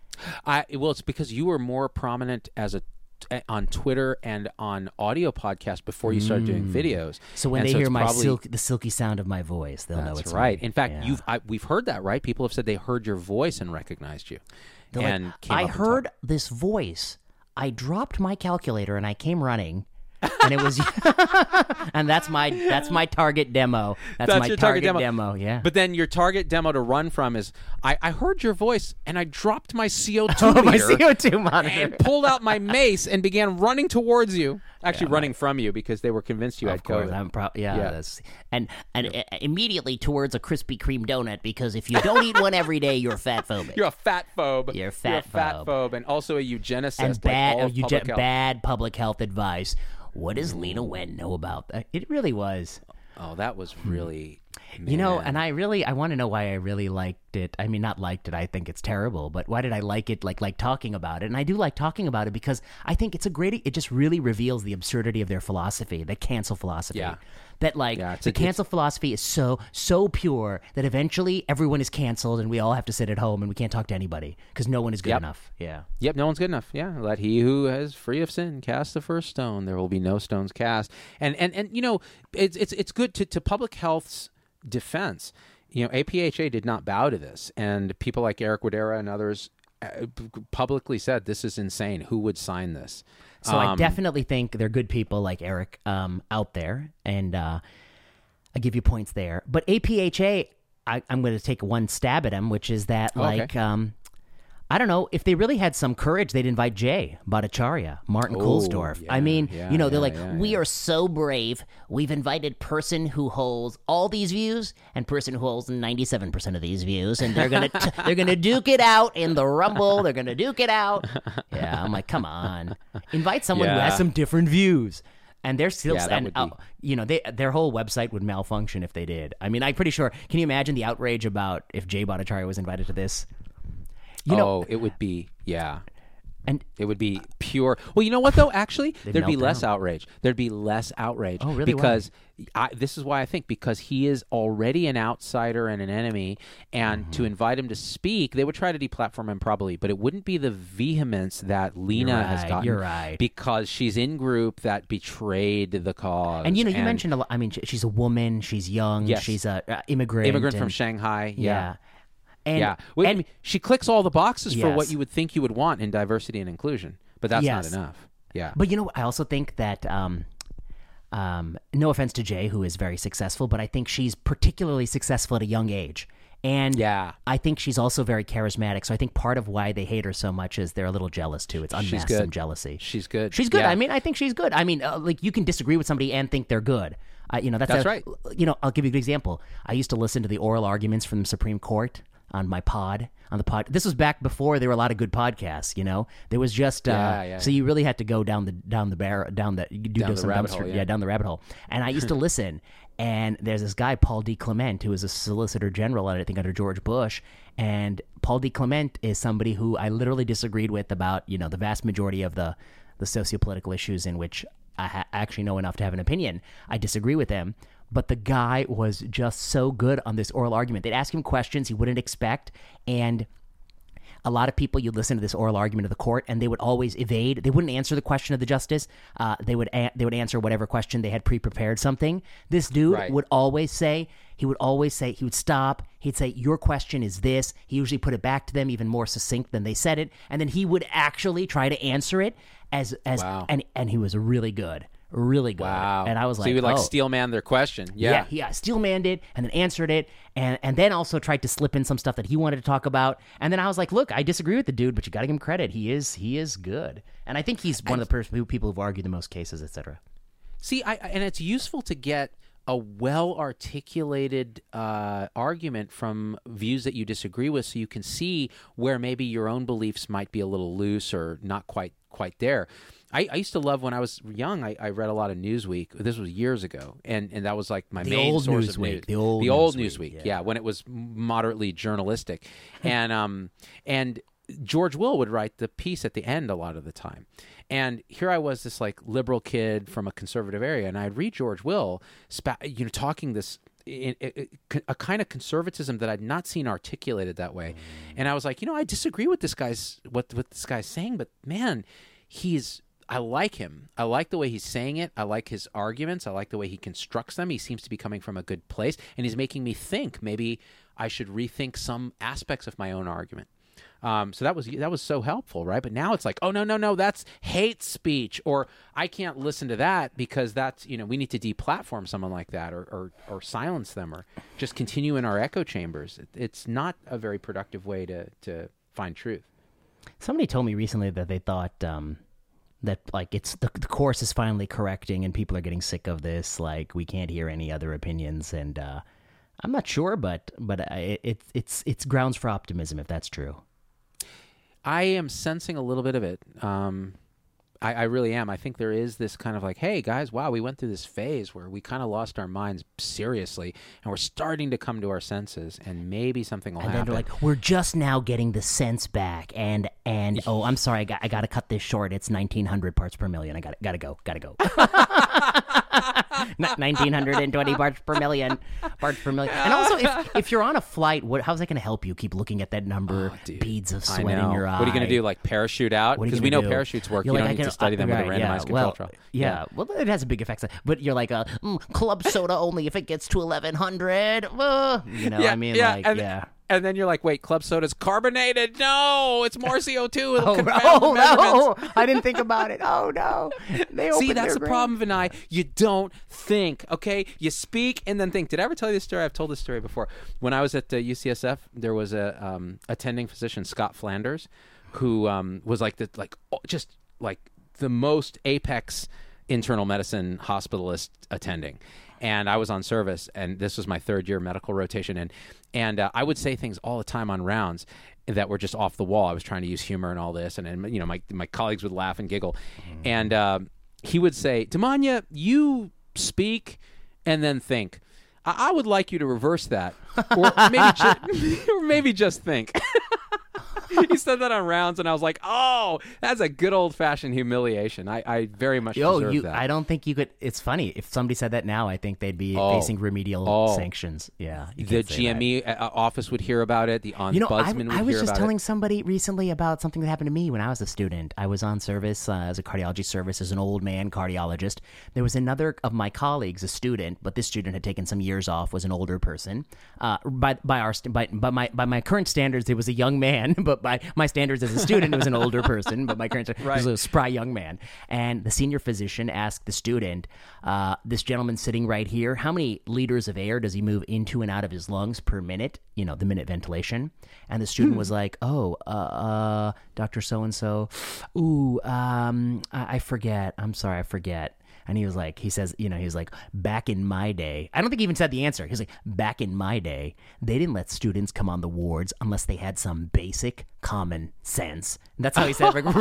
I well, it's because you were more prominent as a on Twitter and on audio podcasts before you started doing videos. So when And they so hear it's my probably, silk, the silky sound of my voice, they'll know that's it's right. me. In fact, Yeah. you've I, we've heard that, right? People have said they heard your voice and recognized you. They're and like, came I up and heard talked. this voice. I dropped my calculator and I came running. And it was, and that's my that's my target demo. That's, That's my your target target, demo. demo. Yeah. But then your target demo to run from is, I, I heard your voice and I dropped my C O two Oh, my meter C O two monitor. and pulled out my mace and began running towards you. Actually, running from you because they were convinced you Of had course, COVID. I'm proud. Yeah, Yeah. That's, and and uh, immediately towards a Krispy Kreme donut because if you don't eat one every day, you're fat phobic. You're a fat phobe. You're a You're a fat fat phobe. phobe and also a eugenicist. and like bad, all uh, of you public get health. bad public health advice. What does Lena Wen know about that? It really was. Oh, that was really. You know, man. and I really, I want to know why I really liked it. I mean, not liked it. I think it's terrible, but why did I like it? Like, like talking about it, and I do like talking about it because I think it's a great. It just really reveals the absurdity of their philosophy, the cancel philosophy. Yeah. That like Yeah, it's the a- cancel philosophy is so so pure that eventually everyone is canceled and we all have to sit at home and we can't talk to anybody because no one is good Yep. enough. Yeah. Yep, no one's good enough. Yeah, let he who is free of sin cast the first stone. There will be no stones cast. And and and you know, it's it's it's good to to public health's defense. You know, A P H A did not bow to this, and people like Eric Wadera and others uh, p- publicly said this is insane. Who would sign this? So I Um, definitely think there are good people like Eric um, out there, and uh, I give you points there. But A P H A, I, I'm going to take one stab at him, which is that Oh, okay. like um, I don't know if they really had some courage, they'd invite Jay Bhattacharya, Martin Oh, Kohlsdorf. I yeah, mean, yeah, you know, they're yeah, like, yeah, we yeah. are so brave. We've invited person who holds all these views and person who holds ninety-seven percent of these views, and they're gonna t- they're gonna duke it out in the Rumble. They're gonna duke it out. Yeah, I'm like, come on, invite someone who Yeah. has some different views. And they're still, Yeah, that and would be- uh, you know, they their whole website would malfunction if they did. I mean, I'm pretty sure. Can you imagine the outrage about if Jay Bhattacharya was invited to this? You know, oh, it would be yeah. and It would be pure. Well, you know what though? Actually, there'd be melt less down. outrage. There'd be less outrage. Oh, really? Why? Because I, this is why I think because he is already an outsider and an enemy, and Mm-hmm. to invite him to speak, they would try to deplatform him probably, but it wouldn't be the vehemence that Lena You're has right, gotten. you're right. Because she's in group that betrayed the cause. and you know, you mentioned a lot. I mean, sh- she's a woman. She's young. Yes. She's a uh, immigrant. immigrant from and- Shanghai. Yeah. Yeah. And, yeah. Well, I and mean, she clicks all the boxes for what Yes. you would think you would want in diversity and inclusion, but that's Yes. not enough. Yeah. But you know, I also think that, um, um, no offense to Jay, who is very successful, but I think she's particularly successful at a young age. And Yeah. I think she's also very charismatic. So I think part of why they hate her so much is they're a little jealous too. It's She's unmasked good. some jealousy. She's good. She's good. Yeah. I mean, I think she's good. I mean, uh, like you can disagree with somebody and think they're good. Uh, you know, that's, That's a- right. You know, I'll give you a good example. I used to listen to the oral arguments from the Supreme Court on my pod. On the pod, this was back before there were a lot of good podcasts. You know, there was just uh, Yeah, yeah, so you really had to go down the down the bar down the you could do Down the some rabbit dumpster hole, yeah. yeah. down the rabbit hole. And I used to listen. And there's this guy Paul D. Clement who was a Solicitor General, I think under George Bush. And Paul D. Clement is somebody who I literally disagreed with about you know the vast majority of the the sociopolitical issues in which I ha- actually know enough to have an opinion. I disagree with him. But the guy was just so good on this oral argument. They'd ask him questions he wouldn't expect, and a lot of people, you'd listen to this oral argument of the court, and they would always evade. They wouldn't answer the question of the justice. Uh, they would a- they would answer whatever question they had pre-prepared something. This dude Right. would always say, he would always say, he would stop. He'd say, your question is this. He usually put it back to them even more succinct than they said it, and then he would actually try to answer it as as Wow. and and he was really good. Really good. Wow. And I was so like, you would like oh. steel man their question. Yeah, Yeah. yeah, steel manned it and then answered it and and then also tried to slip in some stuff that he wanted to talk about. And then I was like, look, I disagree with the dude, but you got to give him credit. He is he is good. And I think he's one of the pers- people who've argued the most cases, et cetera. See, I, and it's useful to get a well articulated uh, argument from views that you disagree with, so you can see where maybe your own beliefs might be a little loose or not quite quite there. I, I used to love when I was young. I, I read a lot of Newsweek. This was years ago, and, and that was like my The main old source Newsweek, of news. the old the old Newsweek, Newsweek, yeah. yeah, when it was moderately journalistic, and um and George Will would write the piece at the end a lot of the time, and here I was, this like liberal kid from a conservative area, and I'd read George Will, spa- you know, talking this. In, in, in, a kind of conservatism that I'd not seen articulated that way, and I was like, you know, I disagree with this guy's what what this guy's saying, but man, he's I like him. I like the way he's saying it. I like his arguments. I like the way he constructs them. He seems to be coming from a good place, and he's making me think maybe I should rethink some aspects of my own argument. Um, so that was that was so helpful, right? But now it's like, oh no, no, no, that's hate speech, or I can't listen to that because that's, you know, we need to deplatform someone like that, or or, or silence them, or just continue in our echo chambers. It, it's not a very productive way to to find truth. Somebody told me recently that they thought um, that like it's the, the course is finally correcting, and people are getting sick of this. Like we can't hear any other opinions, and uh, I'm not sure, but but it, it it's it's grounds for optimism if that's true. I am sensing a little bit of it. Um, I, I really am. I think there is this kind of like, hey, guys, wow, we went through this phase where we kind of lost our minds seriously, and we're starting to come to our senses, and maybe something will and happen. And then they're like, we're just now getting the sense back, and, and oh, I'm sorry, I got, I got to cut this short. It's nineteen hundred parts per million. I got got to go, got to go. Not nineteen twenty parts per million, parts per million. And also, if, if you're on a flight, what, how's that going to help you keep looking at that number, oh, beads of I sweat know. in your eye? What are you going to do, like parachute out? Because we know do? parachutes work. You're you like, don't I need can, to study them right, with a randomized yeah, control well, trial. Yeah. yeah, well, it has a big effect. But you're like, uh, mm, club soda only if it gets to eleven hundred. Uh, you know, yeah, I mean, yeah, like, and, yeah. And then you're like, wait, club soda's carbonated. No, it's more C O two. It'll Oh, confound oh the measurements. no! I didn't think about it. Oh no! They See, opened that's their the brain. problem, Vinay. You don't think, okay? You speak and then think. Did I ever tell you this story? I've told this story before. When I was at uh, U C S F, there was a um, attending physician, Scott Flanders, who um, was like the like oh, just like the most apex internal medicine hospitalist attending. And I was on service, and this was my third year medical rotation, and and uh, I would say things all the time on rounds that were just off the wall. I was trying to use humor and all this, and, and you know, my my colleagues would laugh and giggle, mm. and uh, he would say, "Damania, you speak and then think. I, I would like you to reverse that, or maybe ju- or maybe just think." He said that on rounds, and I was like, "Oh, that's a good old-fashioned humiliation." I, I very much Yo, deserve you, that. I don't think you could. It's funny if somebody said that now. I think they'd be Oh. facing remedial Oh. sanctions. Yeah, you The can't say G M E that. uh, office would hear about it. The ombudsman You know, I, would I was hear just about telling it. somebody recently about something that happened to me when I was a student. I was on service uh, as a cardiology service as an old man cardiologist. There was another of my colleagues, a student, but this student had taken some years off, was an older person. Uh, by by our st- by, by my by my current standards, it was a young man, but by my standards as a student, it was an older person. But my current Right. it was a spry young man. And the senior physician asked the student, uh, "This gentleman sitting right here, how many liters of air does he move into and out of his lungs per minute? You know, the minute ventilation." And the student was like, "Oh, uh, uh, Doctor So-and-so, ooh, um, I, I forget. I'm sorry, I forget." And he was like, he says, you know, he was like, back in my day, I don't think he even said the answer. He's like, back in my day, they didn't let students come on the wards unless they had some basic common sense. And that's how he said, like,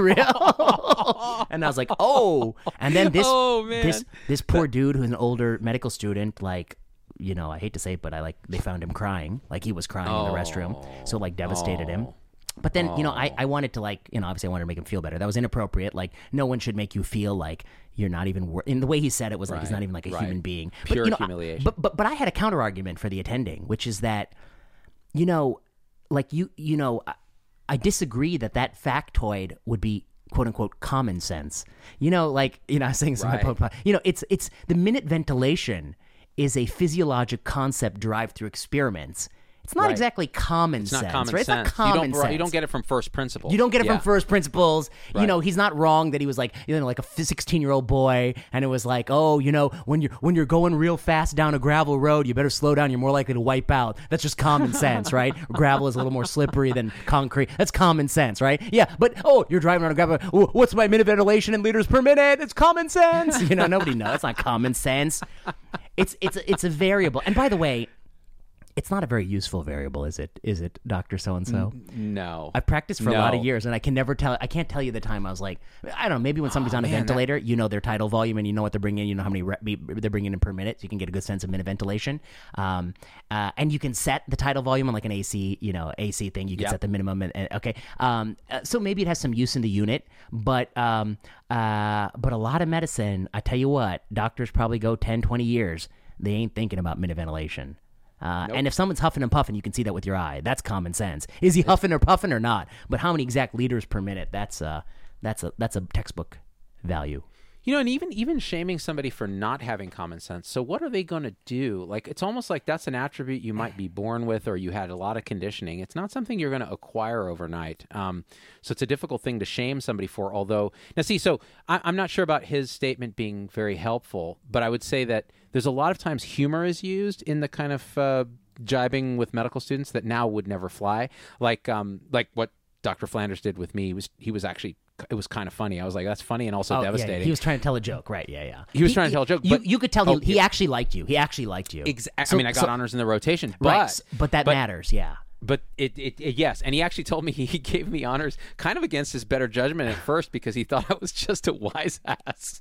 real. And I was like, oh. And then this, Oh, man. this, this poor dude who's an older medical student, like, you know, I hate to say it, but I like, they found him crying, like he was crying in the restroom. So like devastated him. But then, you know, I, I wanted to, like, you know, obviously I wanted to make him feel better. That was inappropriate. Like, no one should make you feel like you're not even wor- in the way he said it was like he's Right, not even like a right. human being. Pure but, you know, humiliation. I, but but but I had a counter argument for the attending, which is that, you know, like you you know, I, I disagree that that factoid would be quote unquote common sense. You know, like you know, I was saying Right. something. You know, it's it's the minute ventilation is a physiologic concept derived through experiments. It's not Right. exactly common It's sense, not common right? sense. It's not common you don't, sense. You don't get it from first principles. You don't get it Yeah. from first principles. You Right. know, he's not wrong that he was like, you know, like a sixteen-year-old boy, and it was like, oh, you know, when you're when you're going real fast down a gravel road, you better slow down. You're more likely to wipe out. That's just common sense, right? Gravel is a little more slippery than concrete. That's common sense, right? Yeah, but oh, you're driving on a gravel. Oh, what's my minute ventilation in liters per minute? It's common sense. You know, nobody knows. It's not common sense. It's it's it's a variable. And by the way, It's not a very useful variable, is it? Is it, Doctor So-and-so? No. I've practiced for no. a lot of years, and I can never tell. I can't tell you the time I was like, I don't know, maybe when somebody's Oh, on a man, ventilator, you know their tidal volume, and you know what they're bringing in, you know how many re- they're bringing in per minute, so you can get a good sense of minute ventilation. Um, uh, and you can set the tidal volume on like an A C, you know, A C thing. You can Yep. set the minimum. And, and, okay. Um, uh, so maybe it has some use in the unit, but um, uh, but a lot of medicine, I tell you what, doctors probably go ten, twenty years. They ain't thinking about minute ventilation. Uh, Nope. And if someone's huffing and puffing, you can see that with your eye. That's common sense. Is he huffing or puffing or not? But how many exact liters per minute? That's uh, that's a that's a textbook value. You know, and even even shaming somebody for not having common sense. So what are they going to do? Like, it's almost like that's an attribute you might be born with, or you had a lot of conditioning. It's not something you're going to acquire overnight. Um, so it's a difficult thing to shame somebody for. Although, now see, so I, I'm not sure about his statement being very helpful, but I would say that there's a lot of times humor is used in the kind of uh, jibing with medical students that now would never fly. Like, um, like what Doctor Flanders did with me was he was actually. It was kind of funny. I was like, that's funny and also Oh, devastating. Yeah, he was trying to tell a joke, right? Yeah, yeah. He was trying to tell a joke, You, but- you could tell Oh, he, he yeah. actually liked you. He actually liked you. Exactly. So- I mean, I got so- honors in the rotation, but right, s- but that but- matters, yeah. But it, it, it, yes, and he actually told me he gave me honors kind of against his better judgment at first because he thought I was just a wise ass.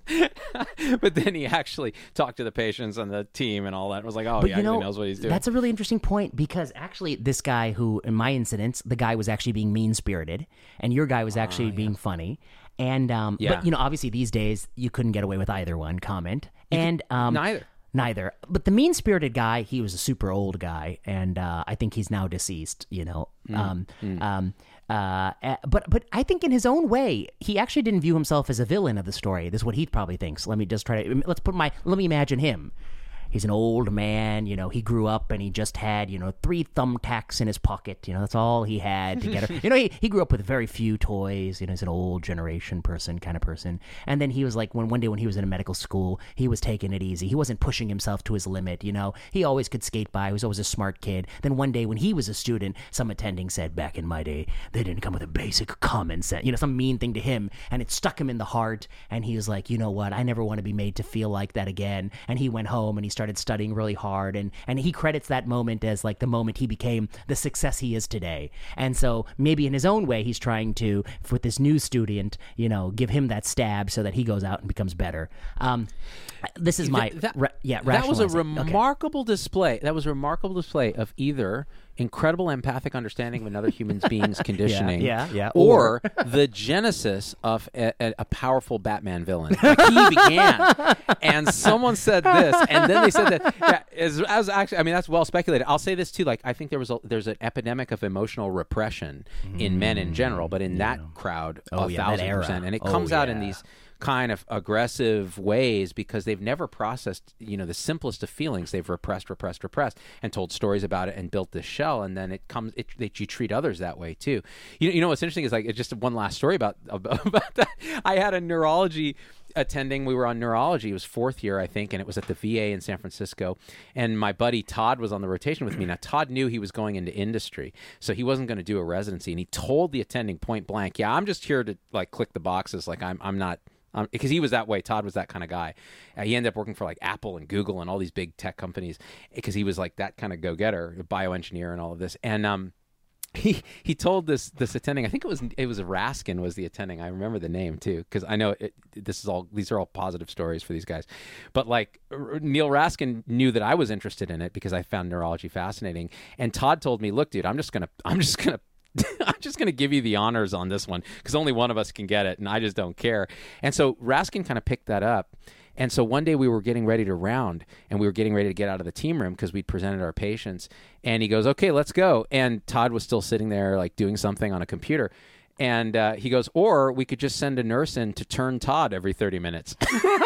But then he actually talked to the patients and the team and all that. And was like, oh But yeah, you know, he knows what he's doing. that's a really interesting point because actually this guy who, in my incidents, the guy was actually being mean-spirited and your guy was actually being funny. And, um, Yeah. but you know, obviously these days you couldn't get away with either one comment. And, um, Neither. Neither. But the mean-spirited guy, he was a super old guy, and uh, I think he's now deceased, you know. Mm. Um, um, uh, uh, but but I think in his own way, he actually didn't view himself as a villain of the story. This is what he probably thinks. Let me just try to, let's put my, let me imagine him. He's an old man, you know, he grew up and he just had, you know, three thumbtacks in his pocket. You know, that's all he had to get her. You know, he, he grew up with very few toys. You know, he's an old generation person, kind of person. And then he was like, when one day when he was in medical school, he was taking it easy. He wasn't pushing himself to his limit, you know. He always could skate by. He was always a smart kid. Then one day when he was a student, some attending said, back in my day, they didn't come with a basic common sense. You know, some mean thing to him. And it stuck him in the heart. And he was like, you know what? I never want to be made to feel like that again. And he went home and he started studying really hard, and and he credits that moment as like the moment he became the success he is today. And so maybe in his own way he's trying to, with this new student, you know, give him that stab so that he goes out and becomes better. Um, this is my Th- that, ra- yeah. that was a rationalizing. Okay. remarkable display. That was a remarkable display of either incredible empathic understanding of another human being's conditioning, yeah, yeah, or the genesis of a, a, a powerful Batman villain. Like he began, and someone said this, and then they said that. Yeah, as, as actually, I mean, that's well speculated. I'll say this too. Like, I think there was a, there's an epidemic of emotional repression in men in general, but in that crowd, Oh, a yeah, that thousand era. percent, and it Oh, comes out in yeah. these kind of aggressive ways because they've never processed, you know, the simplest of feelings. They've repressed, repressed, repressed, and told stories about it and built this shell. And then it comes, it, that you treat others that way too. You, you know, what's interesting is like, it's just one last story about, about, about that. I had a neurology attending. We were on neurology. It was fourth year, I think, and it was at the V A in San Francisco. And my buddy Todd was on the rotation with me. Now, Todd knew he was going into industry, so he wasn't going to do a residency. And he told the attending point blank, "Yeah, I'm just here to like click the boxes. Like I'm, I'm not." Um, because he was that way. Todd was that kind of guy. Uh, he ended up working for like Apple and Google and all these big tech companies because he was like that kind of go-getter, a bioengineer and all of this. And um, he he told this this attending, I think it was it was Raskin was the attending. I remember the name too because I know it, this is all these are all positive stories for these guys. But like R- Neil Raskin knew that I was interested in it because I found neurology fascinating. And Todd told me, "Look, dude, I'm just gonna I'm just gonna." I'm just going to give you the honors on this one because only one of us can get it, and I just don't care. And so Raskin kind of picked that up. And so one day we were getting ready to round, and we were getting ready to get out of the team room because we'd presented our patients. And he goes, "Okay, let's go." And Todd was still sitting there like doing something on a computer. And uh, he goes, "Or we could just send a nurse in to turn Todd every thirty minutes.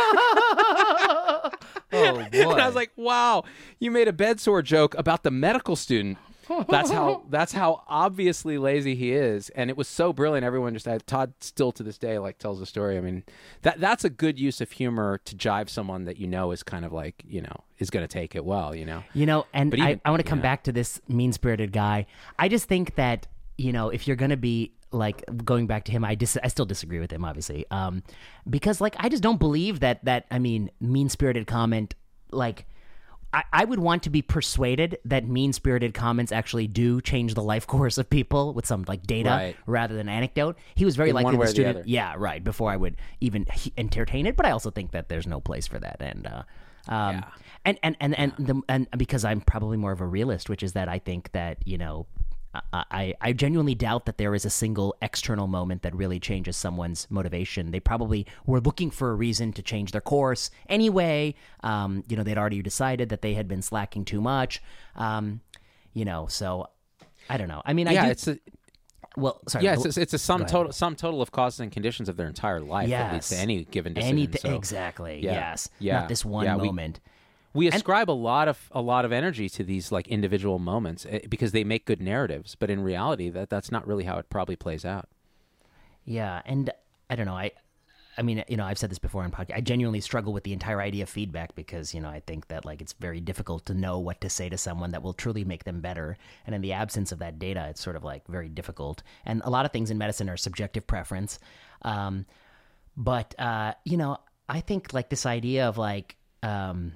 Oh boy! And I was like, "Wow, you made a bedsore joke about the medical student." That's how that's how obviously lazy he is, and it was so brilliant. Everyone just had, Todd still to this day like tells the story. I mean, that that's a good use of humor to jive someone that you know is kind of like you know is going to take it well. You know, You know, and But even- I, I want to come yeah. back to this mean-spirited guy. I just think that, you know, if you're going to be like going back to him, I dis- I still disagree with him, obviously, um, because like I just don't believe that that I mean mean-spirited comment like. I, I would want to be persuaded that mean-spirited comments actually do change the life course of people with some like data Right. rather than anecdote. He was very In likely one way the or the student. other. Yeah, right. Before I would even he- entertain it, but I also think that there's no place for that. And uh, um, Yeah. and and and and, the, and because I'm probably more of a realist, which is that I think that you know. I, I genuinely doubt that there is a single external moment that really changes someone's motivation. They probably were looking for a reason to change their course anyway. Um, you know, they'd already decided that they had been slacking too much. Um, you know, so I don't know. I mean, I Yeah, do, it's a well, sorry. yeah, it's, it's, it's a sum Go ahead. total sum total of causes and conditions of their entire life that leads to Yes. any given decision. Anything so, exactly? yeah, Yes, yeah, not this one yeah, we- moment. We ascribe a lot of a lot of energy to these like individual moments eh, because they make good narratives, but in reality, that that's not really how it probably plays out. Yeah, and I don't know. I, I mean, you know, I've said this before on podcast. I genuinely struggle with the entire idea of feedback because you know I think that like it's very difficult to know what to say to someone that will truly make them better. And in the absence of that data, it's sort of like very difficult. And a lot of things in medicine are subjective preference. Um, but uh, you know, I think like this idea of like um,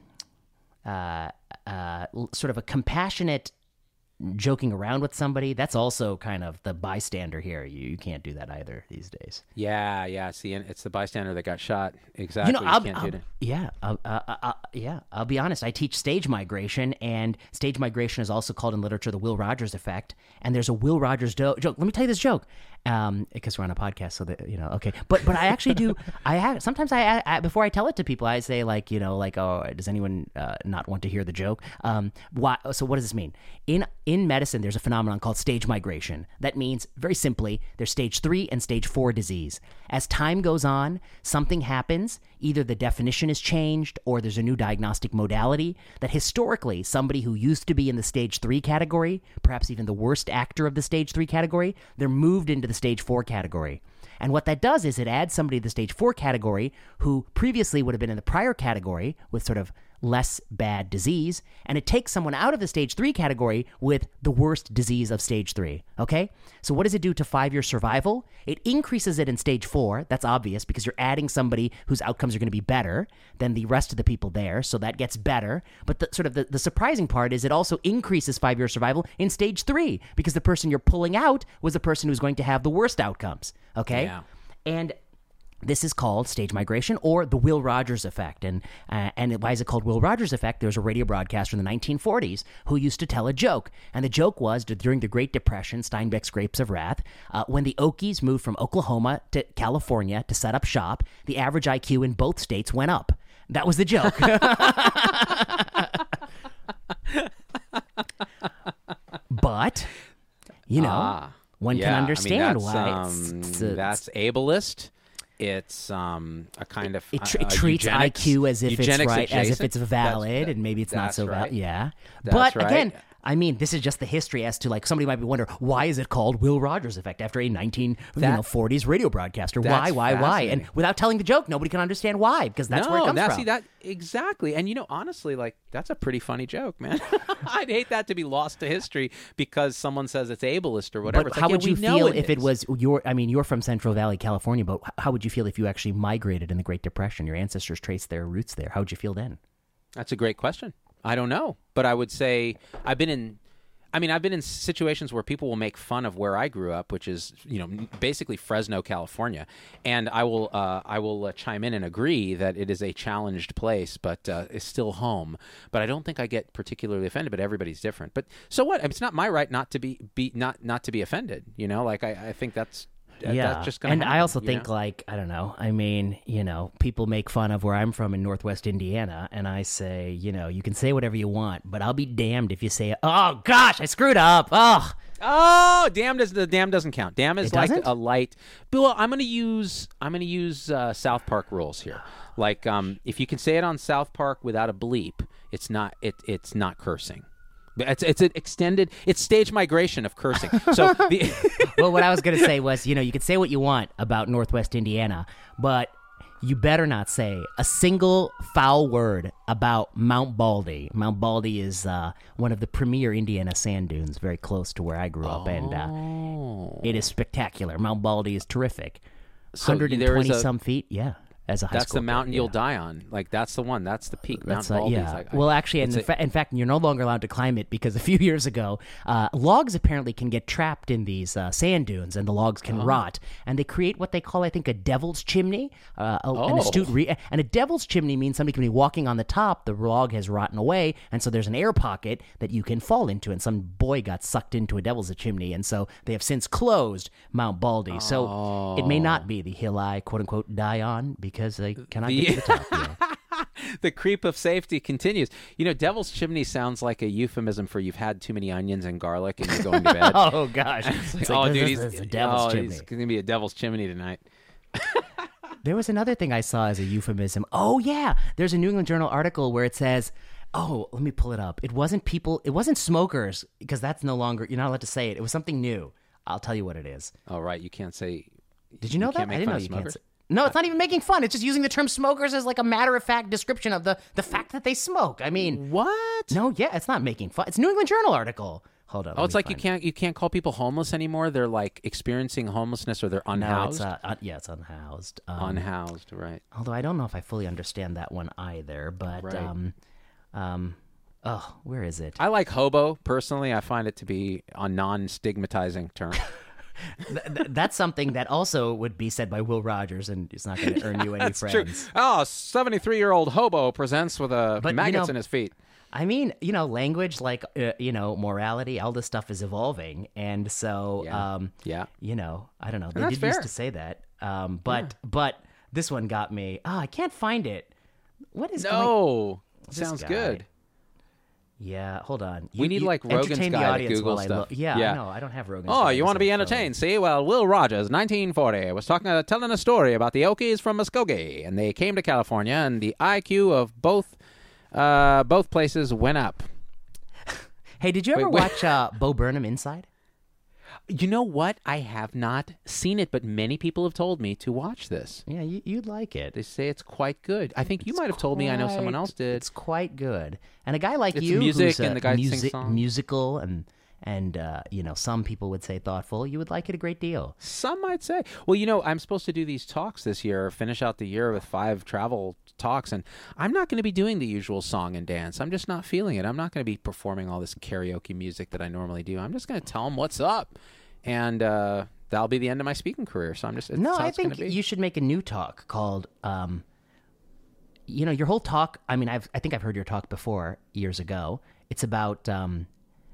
uh, uh, l- sort of a compassionate joking around with somebody, that's also kind of the bystander here. You, you can't do that either these days. Yeah, yeah. See, and it's the bystander that got shot. Exactly. You know, I'll, can't I'll- do that. yeah, I'll, uh, uh, uh, yeah. I'll be honest. I teach stage migration, and stage migration is also called in literature the Will Rogers effect. And there's a Will Rogers do- joke. Let me tell you this joke, um, because we're on a podcast, so that you know. Okay, but but I actually do. I have sometimes I, I before I tell it to people, I say like you know like oh does anyone uh, not want to hear the joke? Um, why? So what does this mean? In in medicine, there's a phenomenon called stage migration. That means very simply there's stage three and stage four disease. As time goes on, something happens. Either the definition is changed or there's a new diagnostic modality that historically somebody who used to be in the stage three category, perhaps even the worst actor of the stage three category, they're moved into the stage four category. And what that does is it adds somebody to the stage four category who previously would have been in the prior category with sort of less bad disease, and it takes someone out of the stage three category with the worst disease of stage three, okay? So what does it do to five-year survival? It increases it in stage four. That's obvious because you're adding somebody whose outcomes are going to be better than the rest of the people there, so that gets better. But the, sort of the, the surprising part is it also increases five-year survival in stage three because the person you're pulling out was the person who's going to have the worst outcomes, okay? Yeah. And this is called stage migration or the Will Rogers effect. And uh, and why is it called Will Rogers effect? There was a radio broadcaster in the nineteen forties who used to tell a joke. And the joke was that during the Great Depression, Steinbeck's Grapes of Wrath, uh, when the Okies moved from Oklahoma to California to set up shop, the average I Q in both states went up. That was the joke. But, you know, Ah, one yeah, can I mean, understand that's, why um, it's, it's, a- that's ableist. It's um, a kind of It, tr- uh, it uh, treats eugenics- I Q as if it's eugenics right, as if adjacent. it's valid, That's- and maybe it's not that's so right. valid. Yeah, That's but right. again, I mean, this is just the history as to like somebody might be wondering why is it called Will Rogers effect after a nineteen you know That- forties radio broadcaster? Why, that's why, why? And fascinating. without telling the joke, nobody can understand why because that's no, where it comes that, from. See that exactly, and you know, honestly, like that's a pretty funny joke, man. I'd hate that to be lost to history because someone says it's ableist or whatever. But It's how like, yeah, would you we know feel it if it is. was your? I mean, you're from Central Valley, California, but h- how would you feel if you actually migrated in the Great Depression? Your ancestors traced their roots there. How would you feel then? That's a great question. I don't know, but I would say I've been in. I mean, I've been in situations where people will make fun of where I grew up, which is, you know, basically Fresno, California, and I will, uh, I will uh, chime in and agree that it is a challenged place, but uh, it's still home. But I don't think I get particularly offended. But everybody's different. But so what? I mean, it's not my right not to be, be not not to be offended. You know, like I, I think that's. Yeah, that's just gonna and happen, I also you think know? like I don't know. I mean, you know, people make fun of where I'm from in Northwest Indiana, and I say, you know, you can say whatever you want, but I'll be damned if you say, "Oh gosh, I screwed up." Oh, Oh, damn! Does the damn doesn't count? Damn is It like doesn't? a light. But well, I'm gonna use I'm gonna use uh, South Park rules here. Like, um, if you can say it on South Park without a bleep, it's not it it's not cursing. It's it's an extended it's stage migration of cursing. So the well, what I was gonna say was, you know, you can say what you want about Northwest Indiana, but you better not say a single foul word about Mount Baldy. Mount Baldy is uh, one of the premier Indiana sand dunes, very close to where I grew up, and uh, Oh. it is spectacular. Mount Baldy is terrific. So one hundred twenty there is a- some feet, yeah. as a high That's school the mountain kid, you'll yeah. die on. Like that's the one. That's the peak. Mount That's uh, Baldy. yeah. Like, well, I, actually, and it's in, a- fa- in fact, you're no longer allowed to climb it because a few years ago, uh, logs apparently can get trapped in these uh, sand dunes, and the logs can Oh. rot, and they create what they call, I think, a devil's chimney. Uh, a- An Oh. astute re- and a devil's chimney means somebody can be walking on the top, the log has rotten away, and so there's an air pocket that you can fall into, and some boy got sucked into a devil's chimney, and so they have since closed Mount Baldy. So it may not be the hill I quote unquote die on because they cannot The- get to the top. Yeah. the creep of safety continues. You know, Devil's Chimney sounds like a euphemism for you've had too many onions and garlic and you're going to bed. Oh gosh! It's oh, like, dude, this he's is a devil's oh, chimney. He's gonna be a Devil's Chimney tonight. There was another thing I saw as a euphemism. Oh yeah, there's a New England Journal article where it says, "Oh, let me pull it up. It wasn't people. It wasn't smokers because that's no longer. You're not allowed to say it. It was something new. I'll tell you what it is. Oh, right. You can't say. Did you know that? can't make I didn't fun know of you can't. smokers? Say, no, it's not even making fun. It's just using the term smokers as like a matter of fact description of the the fact that they smoke. I mean, What? no, yeah, it's not making fun. It's a New England Journal article. Hold on. Oh, it's like you can't you can't call people homeless anymore. They're like experiencing homelessness or they're No, unhoused. it's uh, un- yeah, it's unhoused. Um, unhoused, right? Although I don't know if I fully understand that one either, but Right. um, um, oh, where is it? I like hobo personally. I find it to be a non-stigmatizing term. Th- th- that's something that also would be said by Will Rogers, and it's not going to earn you any That's true. friends. Oh, seventy-three-year-old hobo presents with a But, you maggots know- in his feet. I mean, you know, language like uh, you know, morality, all this stuff is evolving, and so Yeah. um, Yeah. you know, I don't know. They that's did used fair. to say that, um, but but this one got me. Oh, I can't find it. What is going? No, This sounds guy. good. Yeah, hold on. We need, like, Rogan's entertain the guy to audience Google while I stuff. look. Yeah, Yeah. I know. I don't have Rogan's. Oh, guy you on want to be my phone. entertained? See, well, Will Rogers, nineteen forty, was talking, uh, telling a story about the Okies from Muskogee, and they came to California, and the I Q of both, uh, both places went up. Hey, did you ever Wait, wait. watch uh, Bo Burnham Inside? You know what? I have not seen it, but many people have told me to watch this. Yeah, you, you'd like it. They say it's quite good. I think you might have told me. I know someone Quite- else did. It's quite good. And a guy like It's you, music who's uh, and the guy sings music, songs. musical, and and uh, you know, some people would say thoughtful. You would like it a great deal. Some might say. Well, you know, I'm supposed to do these talks this year, finish out the year with five travel talks, and I'm not going to be doing the usual song and dance. I'm just not feeling it. I'm not going to be performing all this karaoke music that I normally do. I'm just going to tell them what's up, and uh, that'll be the end of my speaking career. So I'm just. No, that's how I it's gonna think be. you should make a new talk called. Um, you know, your whole talk. I mean, I've I think I've heard your talk before years ago. It's about um,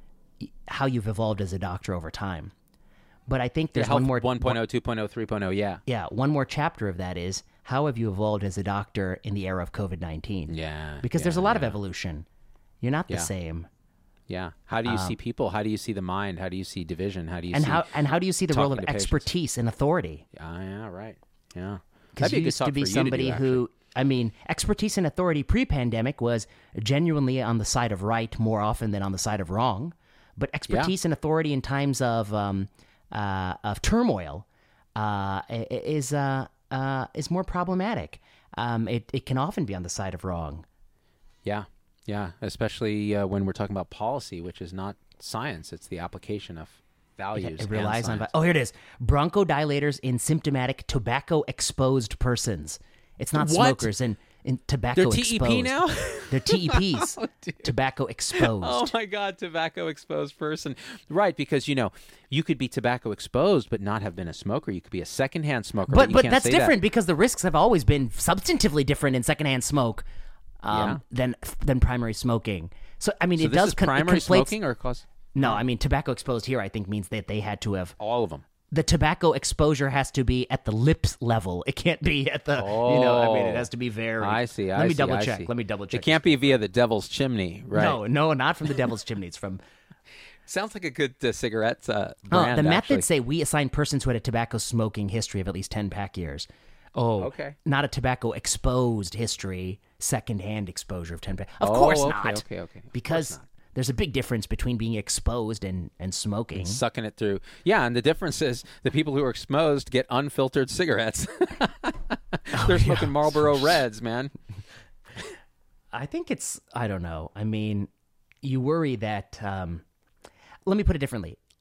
y- how you've evolved as a doctor over time. But I think there's Health one more one point oh, two point oh, three point oh, yeah. Yeah, one more chapter of that is how have you evolved as a doctor in the era of COVID nineteen? Yeah. Because yeah, there's a lot of yeah. evolution. You're not the Yeah. same. Yeah. How do you see people? How do you see the mind? How do you see division? How do you Um, And see how and how do you see the role of talking to patients? expertise and authority? Ah, yeah, right. Yeah. Because That'd be you a good used talk to be for you somebody do, who, I mean, expertise and authority pre-pandemic was genuinely on the side of right more often than on the side of wrong. But expertise and authority in times of um, uh, of turmoil uh, i- i- is uh, uh, is more problematic. Um, it it can often be on the side of wrong. Yeah, yeah, especially uh, when we're talking about policy, which is not science; it's the application of values. It relies and on. science. Oh, here it is: bronchodilators in symptomatic tobacco-exposed persons. It's not What? smokers and in tobacco They're T E P exposed. now? They're T E Ps. Tobacco exposed. Oh my God, tobacco exposed person. Right, because you know you could be tobacco exposed but not have been a smoker. You could be a secondhand smoker. but you but can't that's say different that. because the risks have always been substantively different in secondhand smoke um, Yeah. than than primary smoking. So I mean, So it this does is con- it primary conflates- smoking or cause No, I mean tobacco exposed here. I think means that they had to have all of them. the tobacco exposure has to be at the lips level. It can't be at the you know. I mean, it Oh. has to be very. I see. I Let me see, double I check. see. Let me double check. It can't be via the devil's chimney, right? No, no, not from the devil's chimney. It's from. Sounds like a good uh, cigarette uh, Oh, brand. the actually. methods say we assign persons who had a tobacco smoking history of at least ten pack years. Oh, Okay. Not a tobacco exposed history, secondhand exposure of ten pack. Of Oh, course okay, not. okay, okay. Of Because course not. there's a big difference between being exposed and and smoking. sucking it through. Yeah, and the difference is the people who are exposed get unfiltered cigarettes. They're smoking Marlboro Reds, man. I think it's, I don't know. I mean, you worry that, um, let me put it differently.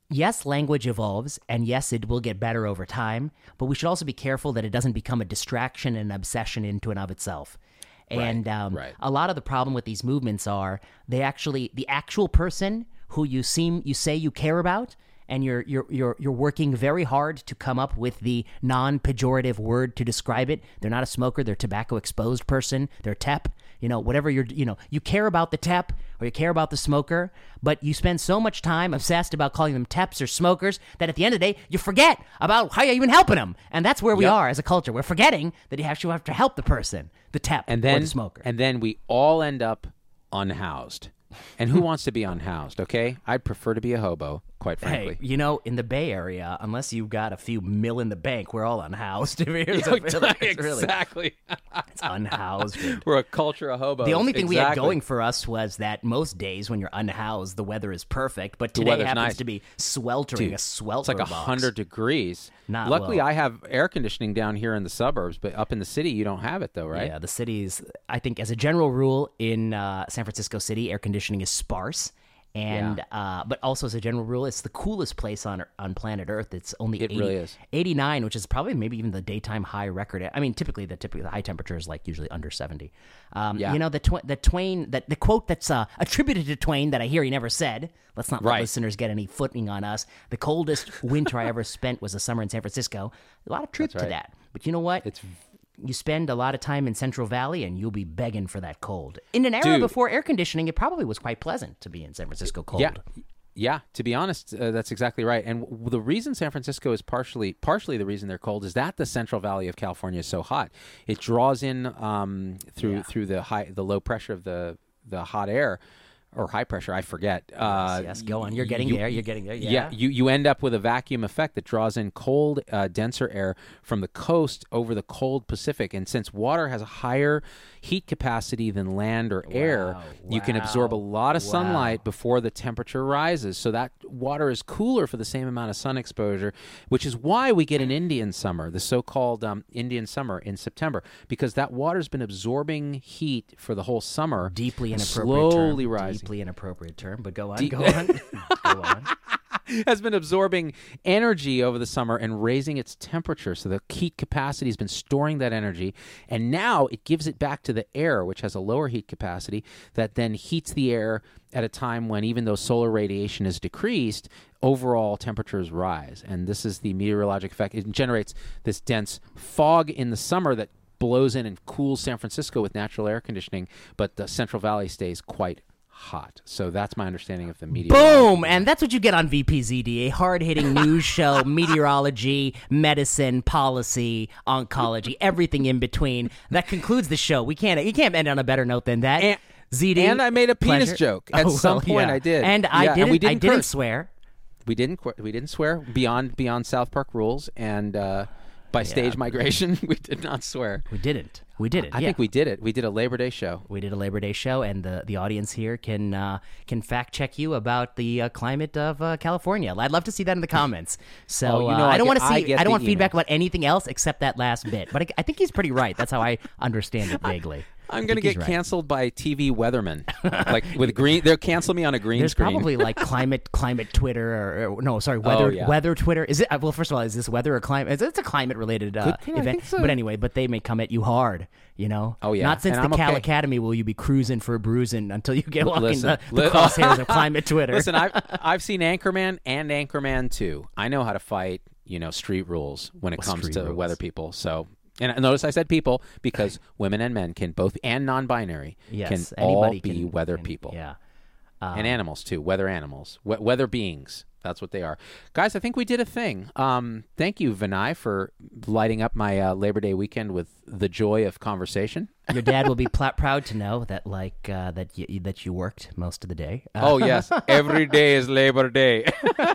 yes, language evolves, and yes, it will get better over time, but we should also be careful that it doesn't become a distraction and an obsession into and of itself. And Right, um, right. a lot of the problem with these movements are they actually, the actual person who you seem, you say you care about, and you're you're you're you're working very hard to come up with the non-pejorative word to describe it. They're not a smoker, they're a tobacco exposed person, they're T E P, you know, whatever you're, you know, you care about the T E P or you care about the smoker, but you spend so much time obsessed about calling them T E Ps or smokers that at the end of the day, you forget about how you're even helping them. And that's where we Yep. are as a culture. We're forgetting that you actually have to help the person, the T E P And or then, the smoker. and then we all end up unhoused. And who wants to be unhoused, okay? I'd prefer to be a hobo, quite frankly. Hey, you know, in the Bay Area, unless you've got a few mil in the bank, we're all unhoused. It's really, it's really- exactly. it's unhoused. We're a culture of hobos. The only thing we had Exactly. going for us was that most days when you're unhoused, the weather is perfect. But today weather's happens nice. to be sweltering, Dude, a swelter It's like a box. hundred degrees. Not Luckily, well. I have air conditioning down here in the suburbs, but up in the city, you don't have it, though, right? Yeah, the cities, I think, as a general rule, in uh, San Francisco City, air conditioning is sparse. And uh, but also as a general rule, it's the coolest place on on planet Earth. It's only It eighty, really is. eighty-nine, which is probably maybe even the daytime high record. I mean, typically the typically the high temperature is like usually under seventy. Um, Yeah. You know the tw- the Twain that the quote that's uh, attributed to Twain that I hear he never said. Let's not let Right. listeners get any footing on us. The coldest winter I ever spent was a summer in San Francisco. A lot of truth That's to right. that. But you know what? It's You spend a lot of time in Central Valley, and you'll be begging for that cold. In an era Dude. before air conditioning, it probably was quite pleasant to be in San Francisco cold. Yeah, yeah. To be honest, uh, that's exactly right. And w- the reason San Francisco is partially, partially the reason they're cold is that the Central Valley of California is so hot. It draws in um, through Yeah. through the high, the low pressure of the the hot air. Or high pressure, I forget. Uh, yes, go on. You're getting you- there. You're getting there. Yeah. Yeah, you, you end up with a vacuum effect that draws in cold, uh, denser air from the coast over the cold Pacific. And since water has a higher heat capacity than land or air, Wow, you can absorb a wow, lot of wow. sunlight before the temperature rises. So that water is cooler for the same amount of sun exposure, which is why we get an Indian summer, the so-called um, Indian summer in September, because that water's been absorbing heat for the whole summer. Deeply inappropriate slowly term. rising. Deeply inappropriate term, but go on. Deep- Go on. Go on. has been absorbing energy over the summer and raising its temperature. So the heat capacity has been storing that energy, and now it gives it back to the air, which has a lower heat capacity, that then heats the air at a time when, even though solar radiation is decreased, overall temperatures rise. And this is the meteorologic effect. It generates this dense fog in the summer that blows in and cools San Francisco with natural air conditioning, but the Central Valley stays quite hot. So that's my understanding of the meteor. Boom! And that's what you get on V P Z D, a hard-hitting news show, meteorology, medicine, policy, oncology, everything in between. That concludes the show. We can't. You can't end on a better note than that. And- Z D. and I made a penis pleasure. joke. At Oh, some well, point yeah. I did. and I Yeah, and didn't. we didn't I didn't curse. swear. We didn't qu- we didn't swear beyond beyond South Park rules, and uh, by stage migration we did not swear. We didn't. We did it. I yeah. think we did it. We did a Labor Day show. We did a Labor Day show, and the, the audience here can uh, can fact check you about the uh, climate of uh, California. I'd love to see that in the comments. So Oh, you know, uh, I I don't get- want to I see. get I don't the want feedback emails. about anything else except that last bit. But I, I think he's pretty right. That's how I understand it vaguely. I'm I going to think he's get right. canceled by T V weathermen, like with green. They'll cancel me on a green There's screen. probably like climate climate Twitter or, or no, sorry, weather Oh, yeah. weather Twitter. Is it? Well, first of all, is this weather or climate? It's a climate related uh, Good- yeah, I event. think so. But anyway, but they may come at you hard. You know. Oh, yeah. Not since And the I'm Cal okay. Academy will you be cruising for bruising until you get walking Listen, the, the li- crosshairs of climate Twitter. Listen, I've I've seen Anchorman and Anchorman two. I know how to fight, you know, street rules when it comes Street to rules. weather people. So, and notice I said people because women and men can both, and non-binary yes, can anybody all be can, weather can- people. Yeah. And animals too, weather animals, we- weather beings. That's what they are, guys. I think we did a thing. Um, thank you, Vinay, for lighting up my uh, Labor Day weekend with the joy of conversation. Your dad will be pl- proud to know that, like, uh, that you that you worked most of the day. Uh, Oh yes, every day is Labor Day.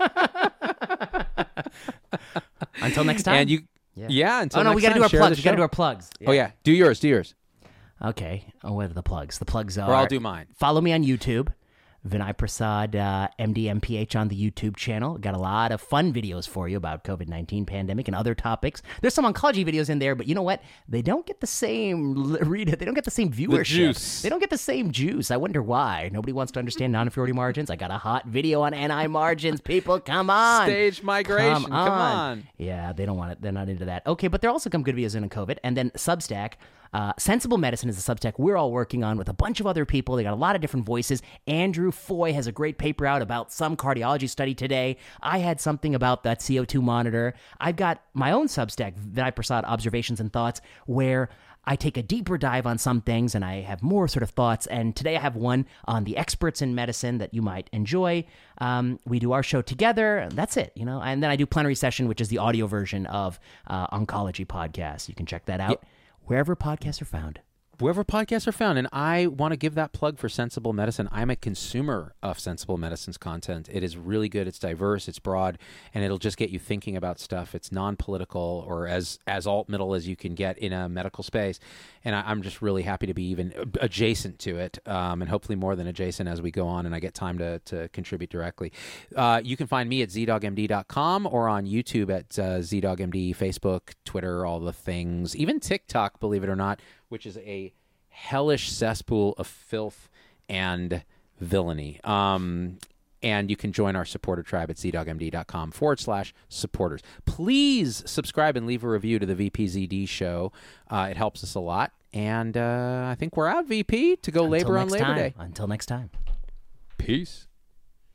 Until next time. And you, yeah. Yeah. until oh no, next we got to time, do our share plugs. the We got to show. do our plugs. Oh yeah, do yours, do yours, Okay. Oh, what are the plugs? The plugs are. or I'll do mine. Follow me on YouTube. Vinay Prasad, uh, M D M P H on the YouTube channel. Got a lot of fun videos for you about COVID nineteen pandemic and other topics. There's some oncology videos in there, but you know what? They don't get the same read. They don't get the same viewership. The juice. They don't get the same juice. I wonder why. Nobody wants to understand non-inferiority margins. I got a hot video on N I margins. People, come on. Stage migration. Come on. Come on. Yeah, they don't want it. They're not into that. Okay, but there are also some good videos in COVID. And then Substack. Uh, Sensible Medicine is a Substack we're all working on with a bunch of other people. They got a lot of different voices. Andrew Foy has a great paper out about some cardiology study today. I had something about that C O two monitor. I've got my own Substack, Vinay Prasad Observations and Thoughts, where I take a deeper dive on some things and I have more sort of thoughts. And today I have one on the experts in medicine that you might enjoy. Um, we do our show together. And that's it, you know. And then I do Plenary Session, which is the audio version of uh, Oncology Podcast. You can check that out. Yeah. Wherever podcasts are found. Wherever podcasts are found. And I want to give that plug for Sensible Medicine. I'm a consumer of Sensible Medicine's content. It is really good. It's diverse. It's broad. And it'll just get you thinking about stuff. It's non-political or as, as alt-middle as you can get in a medical space. And I, I'm just really happy to be even adjacent to it, um, and hopefully more than adjacent as we go on and I get time to, to contribute directly. Uh, you can find me at z dog m d dot com or on YouTube at uh, z dog m d, Facebook, Twitter, all the things. Even TikTok, believe it or not, which is a hellish cesspool of filth and villainy. Um, and you can join our supporter tribe at z dog m d dot com forward slash supporters. Please subscribe and leave a review to the V P Z D show. Uh, it helps us a lot. And uh, I think we're out, V P, to go Until labor on Labor time. Day. Until next time. Peace.